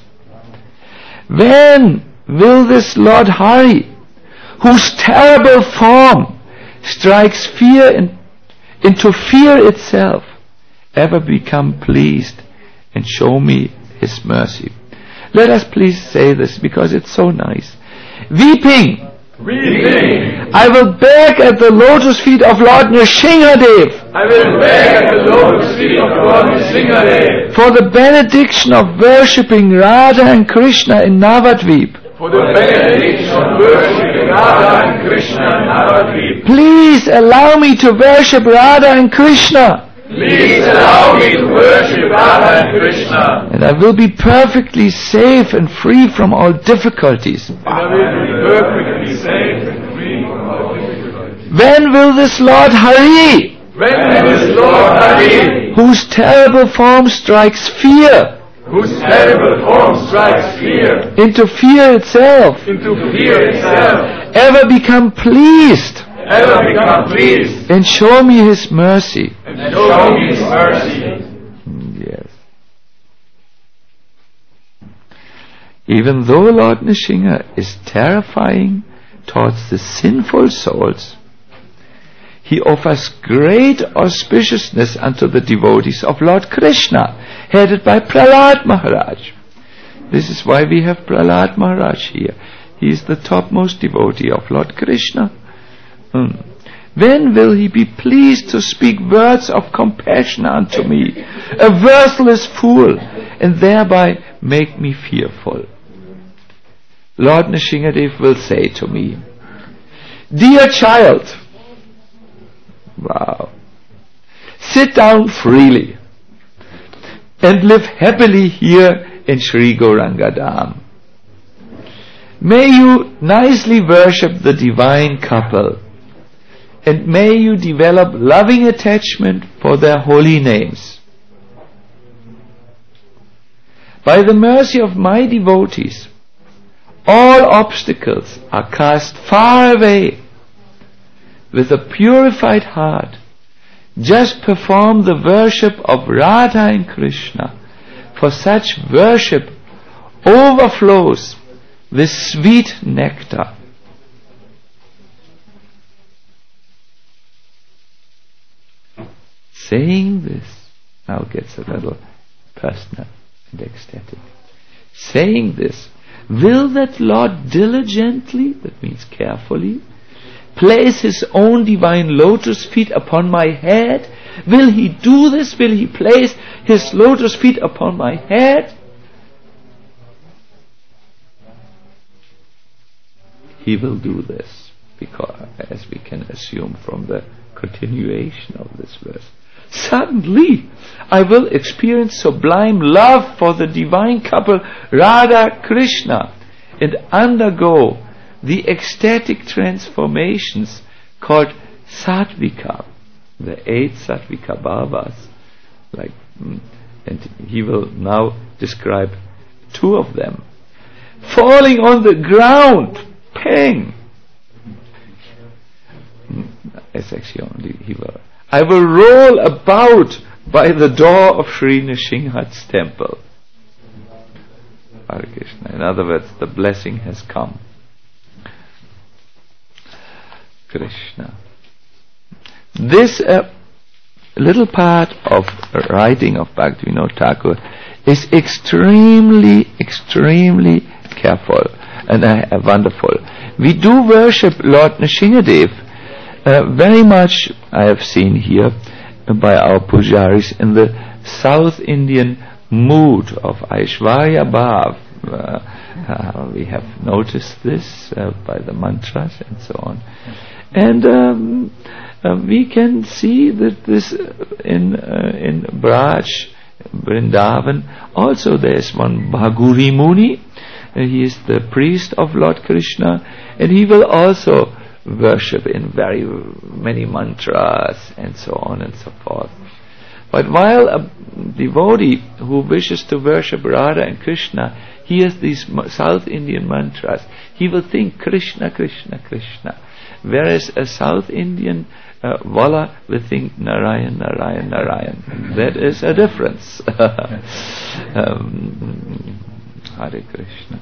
[SPEAKER 4] When will this Lord Hari, whose terrible form strikes fear into fear itself, ever become pleased and show me his mercy? Let us please say this, because it's so nice. Weeping, I will beg at the lotus feet of Lord Nrsingadev.
[SPEAKER 3] I will beg at the lotus feet of Lord Nrsingadev
[SPEAKER 4] for the benediction of worshipping Radha and Krishna in Navadvip.
[SPEAKER 3] for the benediction of worshiping Radha and Krishna in Navadvip.
[SPEAKER 4] Please allow me to worship Radha and Krishna.
[SPEAKER 3] Please allow me to worship Radha and Krishna.
[SPEAKER 4] And I will be perfectly safe and free from all difficulties.
[SPEAKER 3] And I will be perfectly safe and free from all difficulties.
[SPEAKER 4] When will this Lord Hari,
[SPEAKER 3] When this Lord Hari,
[SPEAKER 4] whose terrible form strikes fear
[SPEAKER 3] whose terrible form strikes fear
[SPEAKER 4] into fear itself,
[SPEAKER 3] into fear itself,
[SPEAKER 4] ever become pleased
[SPEAKER 3] ever become pleased
[SPEAKER 4] and show me his mercy?
[SPEAKER 3] and show me his mercy?
[SPEAKER 4] Yes. Even though Lord Nrsinga is terrifying towards the sinful souls, he offers great auspiciousness unto the devotees of Lord Krishna, headed by Prahlad Maharaj. This is why we have Prahlad Maharaj here. He is the topmost devotee of Lord Krishna. When will he be pleased to speak words of compassion unto me, a worthless fool, and thereby make me fearful? Lord Nrsingadev will say to me, Dear child, wow, sit down freely and live happily here in Sri Gauranga Dham. May you nicely worship the divine couple, and may you develop loving attachment for their holy names. By the mercy of my devotees, all obstacles are cast far away. With a purified heart, just perform the worship of Radha and Krishna, for such worship overflows with sweet nectar. Saying this now gets a little personal and ecstatic. Saying this, will that Lord diligently, that means carefully, place his own divine lotus feet upon my head? Will he do this? Will he place his lotus feet upon my head? He will do this, because, as we can assume from the continuation of this verse, suddenly I will experience sublime love for the divine couple Radha Krishna and undergo the ecstatic transformations called Sattvika, the 8 Sattvika bhavas, and he will now describe 2 of them. Falling on the ground, pang. It's actually only he will. I will roll about by the door of Sri Nrsimha's temple. Hare Krishna. In other words, the blessing has come. Krishna. This little part of writing of Bhaktivinoda Thakur is extremely, extremely careful and wonderful. We do worship Lord Nrsingadev very much, I have seen here by our pujaris, in the South Indian mood of Aishwarya Bhav. We have noticed this by the mantras and so on. And we can see that this in Braj, Vrindavan, also there is one Bhaguri Muni. He is the priest of Lord Krishna, and he will also worship in very many mantras and so on and so forth. But while a devotee who wishes to worship Radha and Krishna hears these South Indian mantras, he will think Krishna, Krishna, Krishna. whereas a South Indian Walla will think Narayan, Narayan, Narayan. That is a difference. Hare Krishna.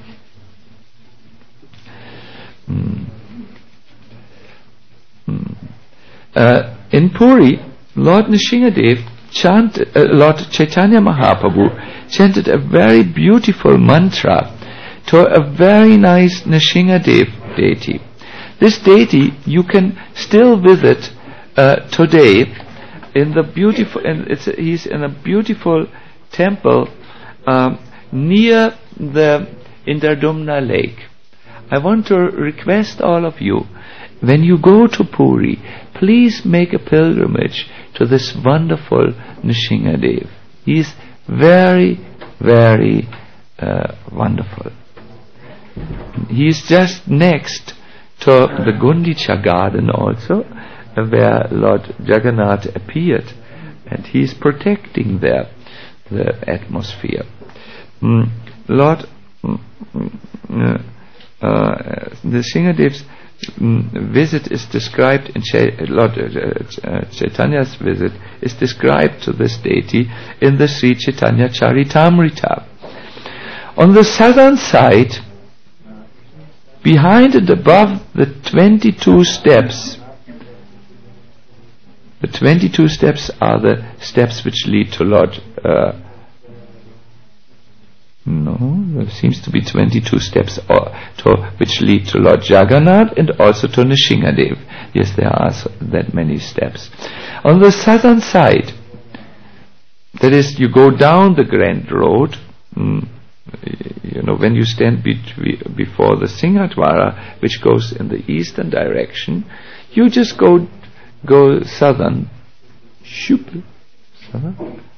[SPEAKER 4] In Puri, Lord Nrsingadev Lord Chaitanya Mahaprabhu chanted a very beautiful mantra to a very nice Nrsingadev deity. This deity you can still visit today in the beautiful, and he's in a beautiful temple near the Indradumna lake. I want to request all of you, when you go to Puri, please make a pilgrimage to this wonderful Nrsingadev. He is very, very wonderful. He is just next to the Gundicha garden also, where Lord Jagannath appeared, and he is protecting there the atmosphere. Lord Nrsingadev's visit is described in Lord Chaitanya's visit is described to this deity in the Sri Chaitanya Charitamrita. On the southern side, behind and above the 22 steps, the 22 steps are the steps which lead to Lord there seems to be 22 steps which lead to Lord Jagannath and also to Nrsingadev. Yes, there are that many steps. On the southern side, that is, you go down the Grand Road, when you stand before the Singhatwara, which goes in the eastern direction, you just go southern. Southern?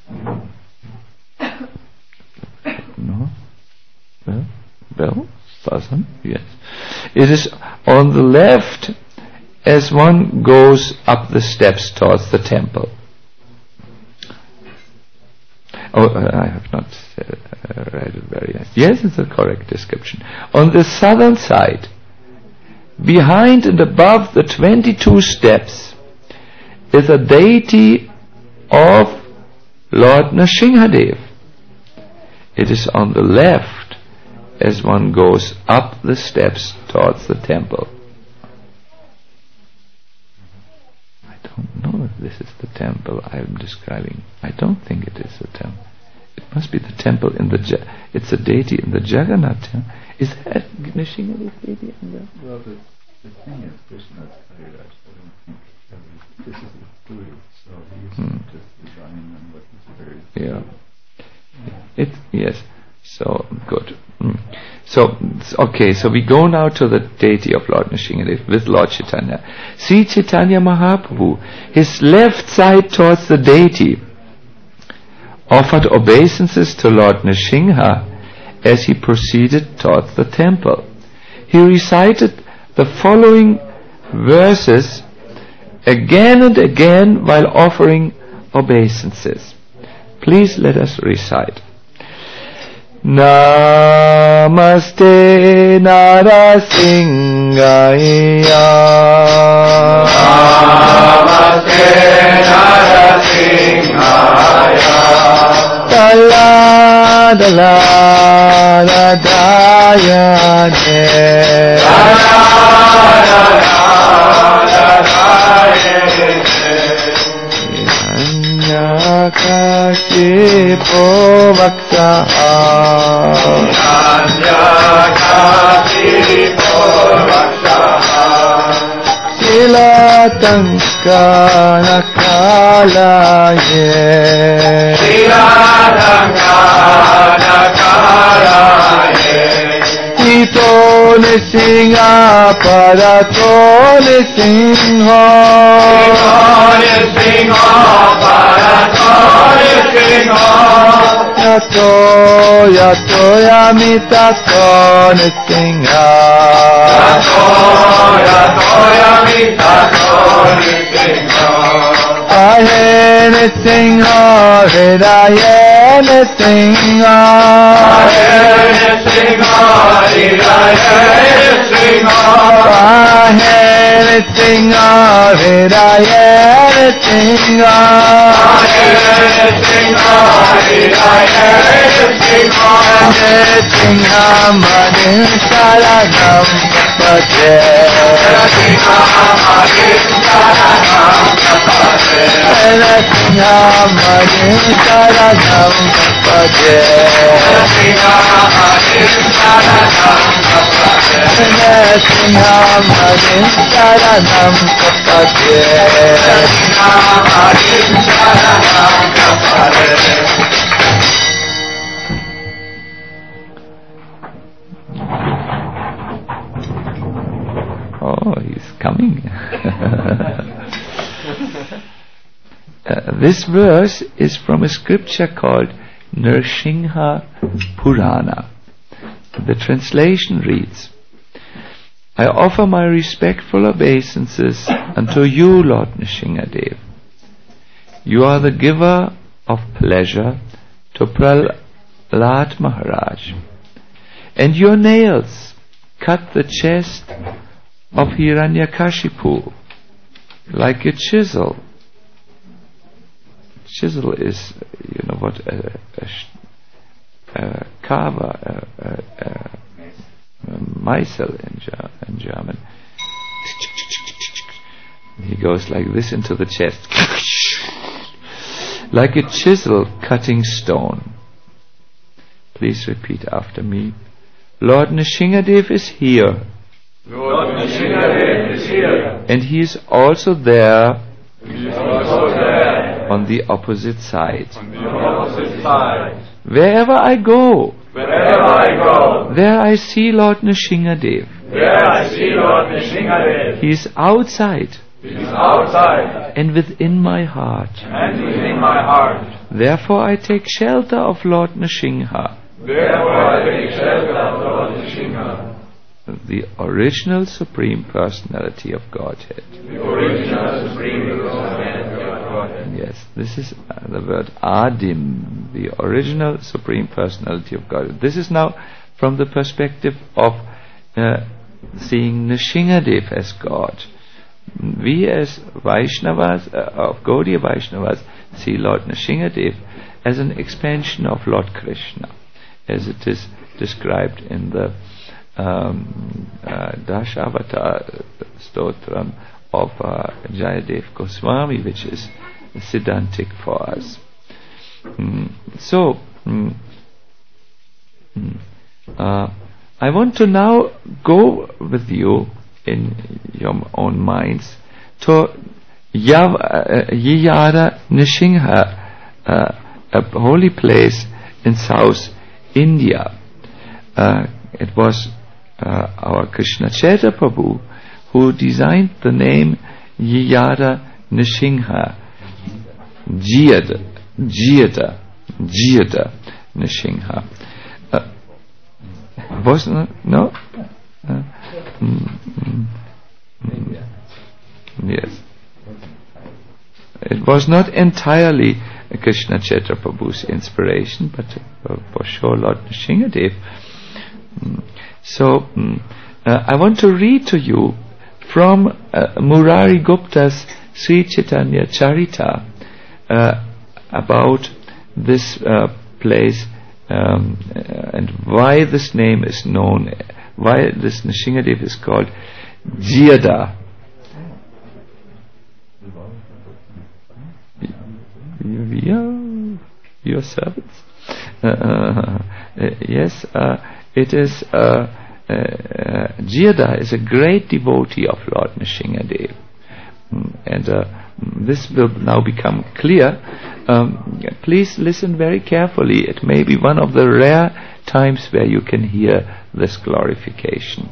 [SPEAKER 4] No? Well, southern, yes. It is on the left as one goes up the steps towards the temple. I have not read it very nice. Yes, it's a correct description. On the southern side, behind and above the 22 steps, is a deity of Lord Nrsingadev. It is on the left as one goes up the steps towards the temple. I don't know if this is the temple I am describing. I don't think it is the temple. It must be the temple in the it's a deity in the Jagannath temple. Is that Nrsingadev deity in there?
[SPEAKER 1] Well, the thing is, Krishna's Hariraj. I don't think this is the Puri, so he's just designing on what is very.
[SPEAKER 4] Yeah. Yes. So good. So okay. So we go now to the deity of Lord Nrsingadev with Lord Chaitanya. Sri Chaitanya Mahaprabhu, his left side towards the deity, offered obeisances to Lord Nrsimha as he proceeded towards the temple. He recited the following verses again and again while offering obeisances. Please let us recite. Namaste Narasimhaya.
[SPEAKER 3] Namaste Narasimhaya.
[SPEAKER 4] Dala dala dayane. Kashipo Vaksaha. Silatankana Kalaye. Tito Nrsimha Parato Nrsimha. Yato Yamitato Nrsimha. Ahene Nrsimha Hridaya Nrsimha
[SPEAKER 3] Nrsimha Hridaya Nrsimha
[SPEAKER 4] Nrsimha Hridaya Nrsimha
[SPEAKER 3] Nrsimha Hridaya Nrsimha
[SPEAKER 4] Nrsimha Madin Sharanam Pate
[SPEAKER 3] Nrsimha Madin Sharanam Pate
[SPEAKER 4] Nrsimha Madin Sharanam Pate
[SPEAKER 3] Nrsimha Madin Sharanam Pate
[SPEAKER 4] Nrsimha Madin Sharanam Pate
[SPEAKER 3] Nrsimha Madin Sharanam Pate.
[SPEAKER 4] Oh, he's coming. This verse is from a scripture called Nrsimha Purana. The translation reads, I offer my respectful obeisances unto you, Lord Nrsimhadev. You are the giver of pleasure to Prahlad Maharaj, and your nails cut the chest of Hiranyakashipu like a chisel. Chisel is, you know what, a carver, a Meisel in German. He goes like this into the chest. Like a chisel cutting stone. Please repeat after me. Lord Nrsimhadev is here.
[SPEAKER 3] Lord Nrsimhadev is here.
[SPEAKER 4] And he is also there.
[SPEAKER 3] He is also there.
[SPEAKER 4] On the opposite side.
[SPEAKER 3] On the opposite side.
[SPEAKER 4] Wherever I go.
[SPEAKER 3] Wherever I go.
[SPEAKER 4] There I see Lord Nrsimhadev.
[SPEAKER 3] There I see Lord Nrsimhadev.
[SPEAKER 4] He is outside.
[SPEAKER 3] He is outside.
[SPEAKER 4] And within my heart.
[SPEAKER 3] And within my heart.
[SPEAKER 4] Therefore I take shelter of Lord Nrsimha.
[SPEAKER 3] Therefore I take shelter of Lord Nrsimha.
[SPEAKER 4] The original Supreme Personality of Godhead.
[SPEAKER 3] The original Supreme Personality of Godhead.
[SPEAKER 4] Yes, this is the word Adim, the original Supreme Personality of Godhead. This is now from the perspective of seeing Nrsimhadev as God. We as Vaishnavas, of Gaudiya Vaishnavas, see Lord Nrsimhadev as an expansion of Lord Krishna, as it is described in the Dasavatar Stotram of Jayadev Goswami, which is Siddhantic for us. I want to now go with you in your own minds to Yiyara Nrsimha, a holy place in South India. It was our Krishna Chaitanya Prabhu who designed the name Yiyara Nrsimha, Jiyada Nrsimha. Was no? Yes. It was not entirely Krishna Chaitanya Prabhu's inspiration, but for sure Lord Nrsimhadev. I want to read to you from Murari Gupta's Sri Chaitanya Charita about this place and why this name is known, why this Nrsimhadev is called Jiyada. Your servants? Yes, it is Jiyada is a great devotee of Lord Nrsimhadev, and this will now become clear. Please listen very carefully. It may be one of the rare times where you can hear this glorification.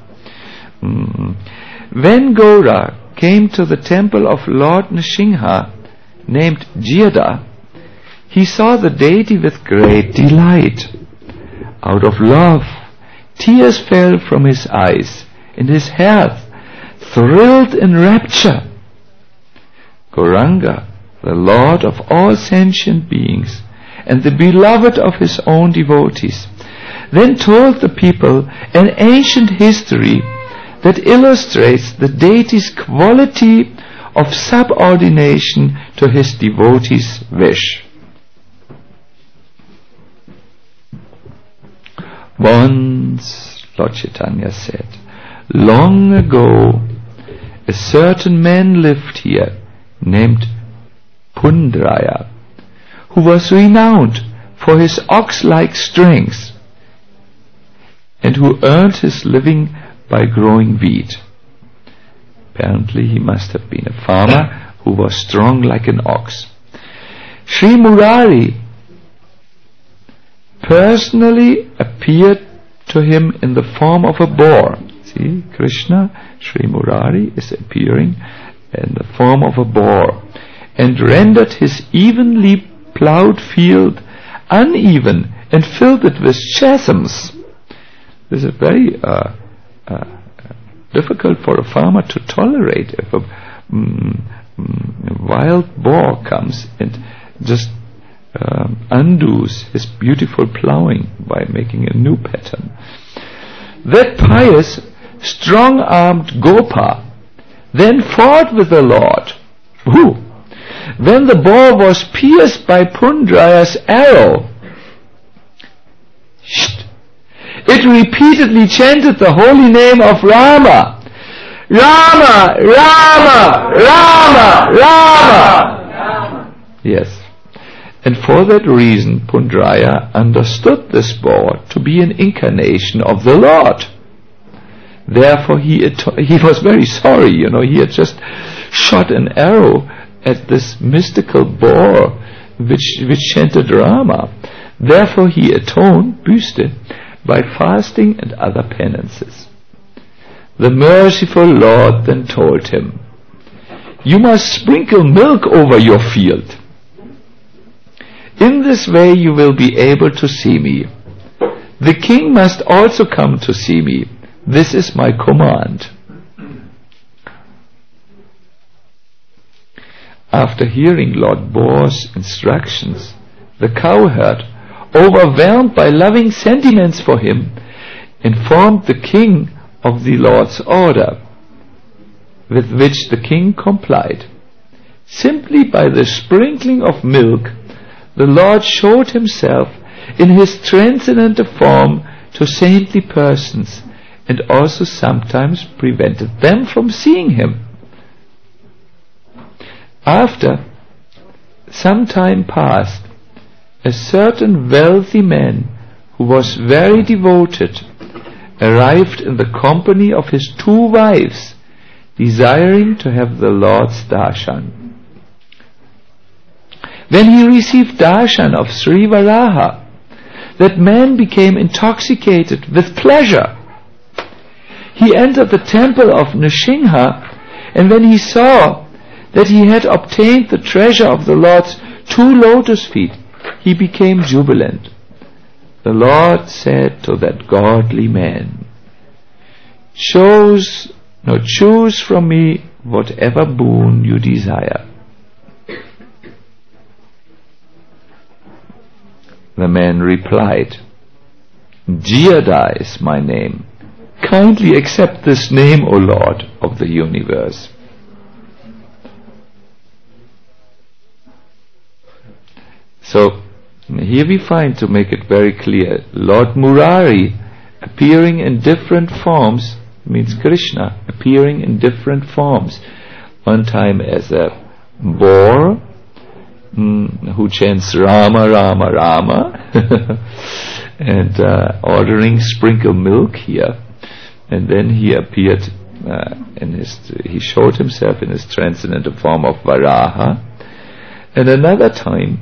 [SPEAKER 4] When Gaura came to the temple of Lord Nrsimha, named Jiyada, he saw the deity with great delight. Out of love, tears fell from his eyes, and his heart thrilled in rapture. Gauranga, the Lord of all sentient beings, and the beloved of his own devotees, then told the people an ancient history that illustrates the deity's quality of subordination to his devotees' wish. Once, Lord Chaitanya said, long ago, a certain man lived here named Pundraya, who was renowned for his ox-like strength and who earned his living by growing wheat. Apparently he must have been a farmer who was strong like an ox. Sri Murari personally appeared to him in the form of a boar. See, Krishna, Sri Murari, is appearing in the form of a boar, and rendered his evenly ploughed field uneven and filled it with chasms. This is very difficult for a farmer to tolerate if a wild boar comes and just undoes his beautiful ploughing by making a new pattern. That pious, strong-armed Gopa then fought with the Lord, who, when the boar was pierced by Pundraya's arrow, it repeatedly chanted the holy name of Rama. Rama, Rama, Rama, Rama. Yes. And for that reason, Pundraya understood this boar to be an incarnation of the Lord. Therefore, he was very sorry, he had just shot an arrow at this mystical boar which chanted Rama. Therefore, he atoned, büßte, by fasting and other penances. The merciful Lord then told him, "You must sprinkle milk over your field. In this way you will be able to see me. The king must also come to see me. This is my command." After hearing Lord Boar's instructions, the cowherd, overwhelmed by loving sentiments for him, informed the king of the Lord's order, with which the king complied. Simply by the sprinkling of milk, the Lord showed himself in his transcendental form to saintly persons, and also sometimes prevented them from seeing him. After some time passed, a certain wealthy man who was very devoted arrived in the company of his 2 wives, desiring to have the Lord's darshan. When he received darshan of Sri Varaha, that man became intoxicated with pleasure. He entered the temple of Nrsimha, and when he saw that he had obtained the treasure of the Lord's 2 lotus feet, he became jubilant. The Lord said to that godly man, choose from me whatever boon you desire." The man replied, "Jiyada is my name. Kindly accept this name, O Lord of the universe." So, here we find, to make it very clear, Lord Murari appearing in different forms, means Krishna appearing in different forms. One time as a boar, who chants Rama, Rama, Rama, and ordering sprinkle milk here. And then he appeared he showed himself in his transcendental form of Varaha. And another time,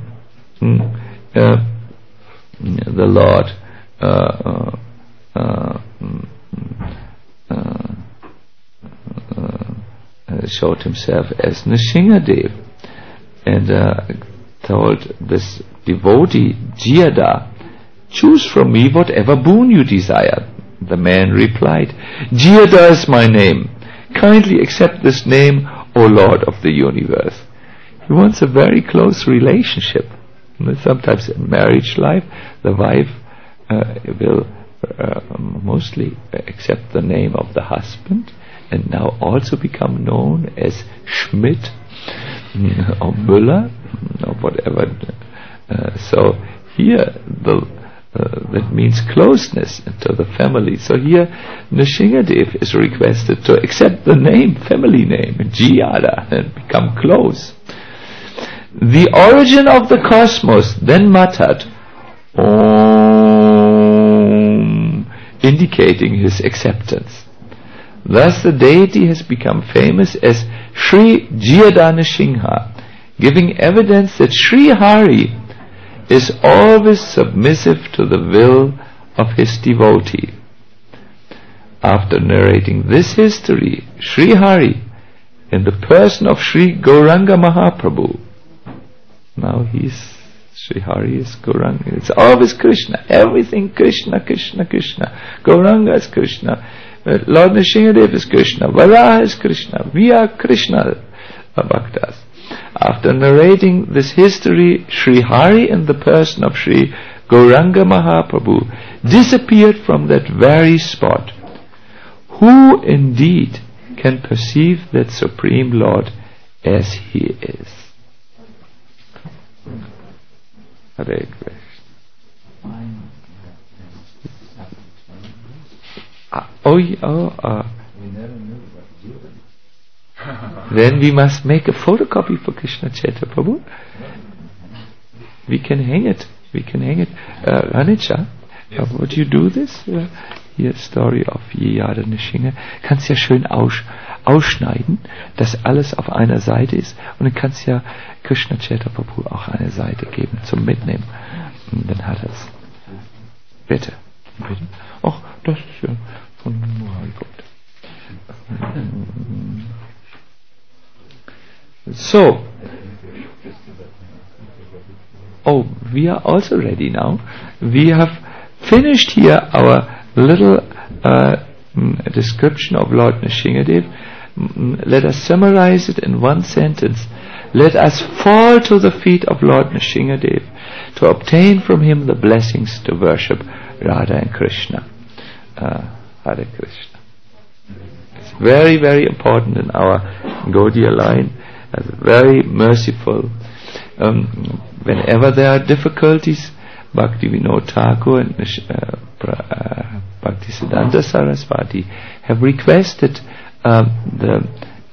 [SPEAKER 4] the Lord showed himself as Nrsimhadev, and told this devotee, Jiyada, choose from me whatever boon you desire. The man replied, Jiyada is my name. Kindly accept this name, O Lord of the universe. He wants a very close relationship. Sometimes in marriage life, the wife will mostly accept the name of the husband and now also become known as Schmidt or Müller or whatever. So here that means closeness to the family. So here Nrsingadev is requested to accept the name, family name, Jiyada, and become close. The origin of the cosmos then muttered Om, indicating his acceptance. Thus the deity has become famous as Sri Jiyada Nrsimha, giving evidence that Sri Hari is always submissive to the will of his devotee. After narrating this history, Sri Hari, in the person of Sri Gauranga Mahaprabhu, now Sri Hari is Gauranga, it's always Krishna, everything Krishna, Krishna, Krishna, Gauranga is Krishna, Lord Nrsingadev is Krishna, Varaha is Krishna, we are Krishna Bhaktas. After narrating this history, Sri Hari in the person of Sri Gauranga Mahaprabhu disappeared from that very spot. Who indeed can perceive that Supreme Lord as He is? Hare Krishna. Then we must make a photocopy for Krishna Chaitanya Prabhu. We can hang it. Ranica, would you do this? Hier Story of Jiyada Nrsimha. Kannst ja schön ausschneiden, dass alles auf einer Seite ist. Und dann kannst ja Krishna Chaitanya Prabhu auch eine Seite geben zum Mitnehmen. Und dann hat er es. Bitte. Ach, das ist ja von Harikot. So, we are also ready now. We have finished here our little description of Lord Nrsingadev. Let us summarize it in one sentence. Let us fall to the feet of Lord Nrsingadev to obtain from him the blessings to worship Radha and Krishna. Hare Krishna. It's very, very important in our Gaudiya line. Very merciful. Whenever there are difficulties, Bhaktivinoda Thakur and Bhaktisiddhanta Saraswati have requested the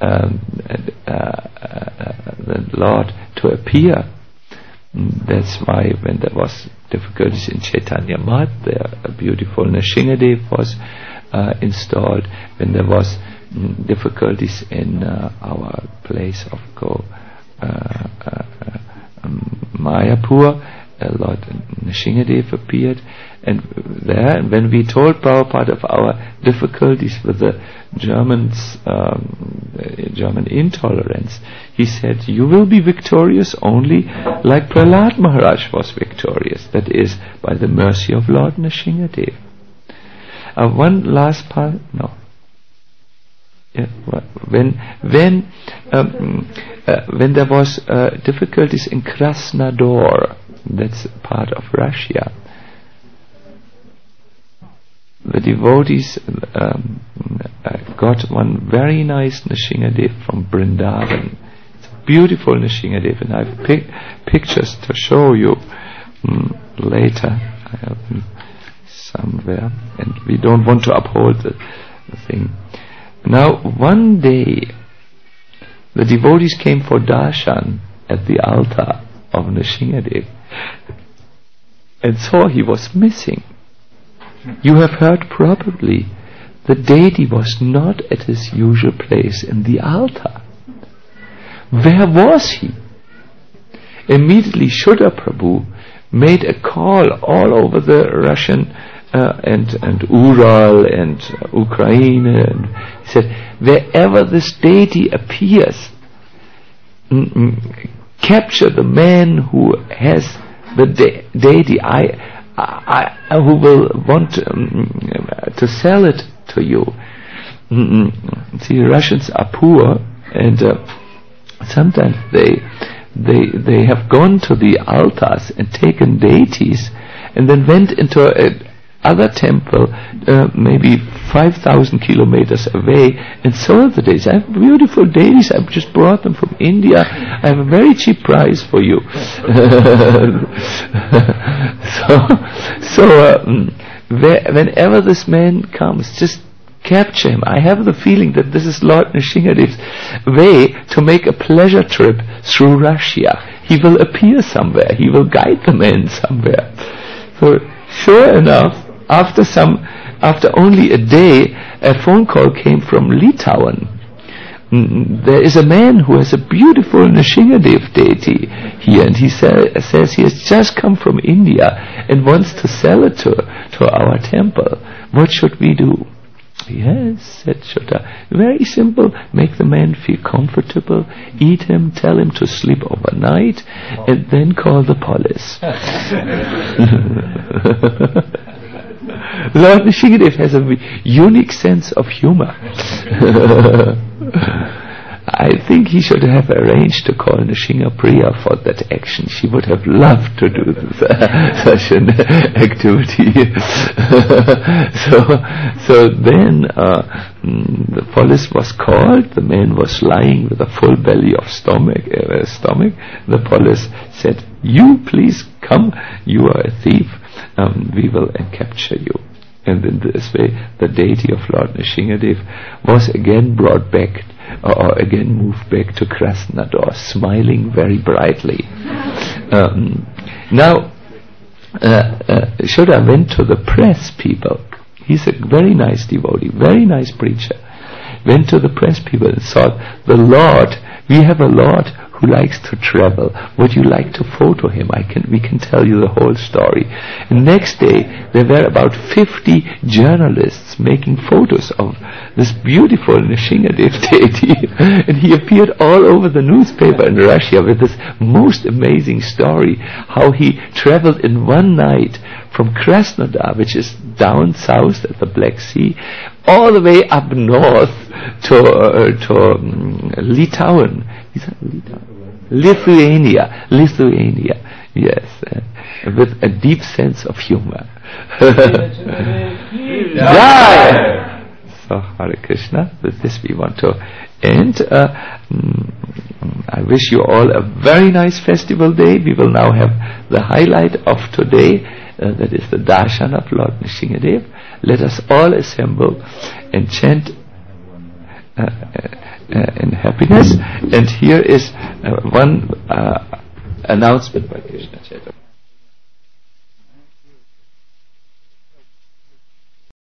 [SPEAKER 4] Lord to appear. That's why when there was difficulties in Chaitanya Math, a beautiful Nrsingadev was installed. When there was difficulties in our place of Mayapur, Lord Nrsingadev appeared, and there, when we told Prabhupada of our difficulties with the German intolerance, he said, you will be victorious only like Prahlad Maharaj was victorious, that is, by the mercy of Lord Nrsingadev. One last part, no. When there was difficulties in Krasnodar, that's part of Russia, the devotees got one very nice Nrsingadev from Vrindavan. It's a beautiful Nrsingadev, and I have pictures to show you later. I have them somewhere, and we don't want to uphold the thing. Now, one day, the devotees came for darshan at the altar of Nrsingadev and saw he was missing. You have heard probably the deity was not at his usual place in the altar. Where was he? Immediately Shuddha Prabhu made a call all over the Russian and Ural and Ukraine, and he said, wherever this deity appears, capture the man who has the deity, who will want to sell it to you. See, Russians are poor, and sometimes they have gone to the altars and taken deities, and then went into other temple, maybe 5,000 kilometers away, and sold the deities. I have beautiful deities. I've just brought them from India. I have a very cheap price for you. Whenever this man comes, just capture him. I have the feeling that this is Lord Nrsingadev's way to make a pleasure trip through Russia. He will appear somewhere. He will guide the man somewhere. So, sure enough, after only a day, a phone call came from Litauen. There is a man who has a beautiful Nrsingadev deity here, and he says he has just come from India and wants to sell it to our temple. What should we do? Yes, said Shuddha. Very simple. Make the man feel comfortable, eat him, tell him to sleep overnight, and then call the police. Lord Nrsingadev has a unique sense of humor. I think he should have arranged to call Nrsingapriya for that action. She would have loved to do such an activity. So then the police was called. The man was lying with a full belly of stomach. The police said, "You please come. You are a thief. We will capture you." And in this way, the deity of Lord Nrsingadev was again brought back, or again moved back to Krasnodar, smiling very brightly. Now, Shuddha went to the press people. He's a very nice devotee, very nice preacher. Went to the press people and thought, we have a Lord who likes to travel. Would you like to photo him? We can tell you the whole story. And next day, there were about 50 journalists making photos of this beautiful Nrsingadev deity. And he appeared all over the newspaper in Russia with this most amazing story, how he traveled in one night from Krasnodar, which is down south at the Black Sea, all the way up north to Litauen. Is that Litauen? Lithuania, yes, with a deep sense of humor. Jai! So, Hare Krishna, with this we want to end. I wish you all a very nice festival day. We will now have the highlight of today, that is the darshan of Lord Nrsingadev. Let us all assemble and chant in happiness. And here is one announcement by Krishna Chaitanya.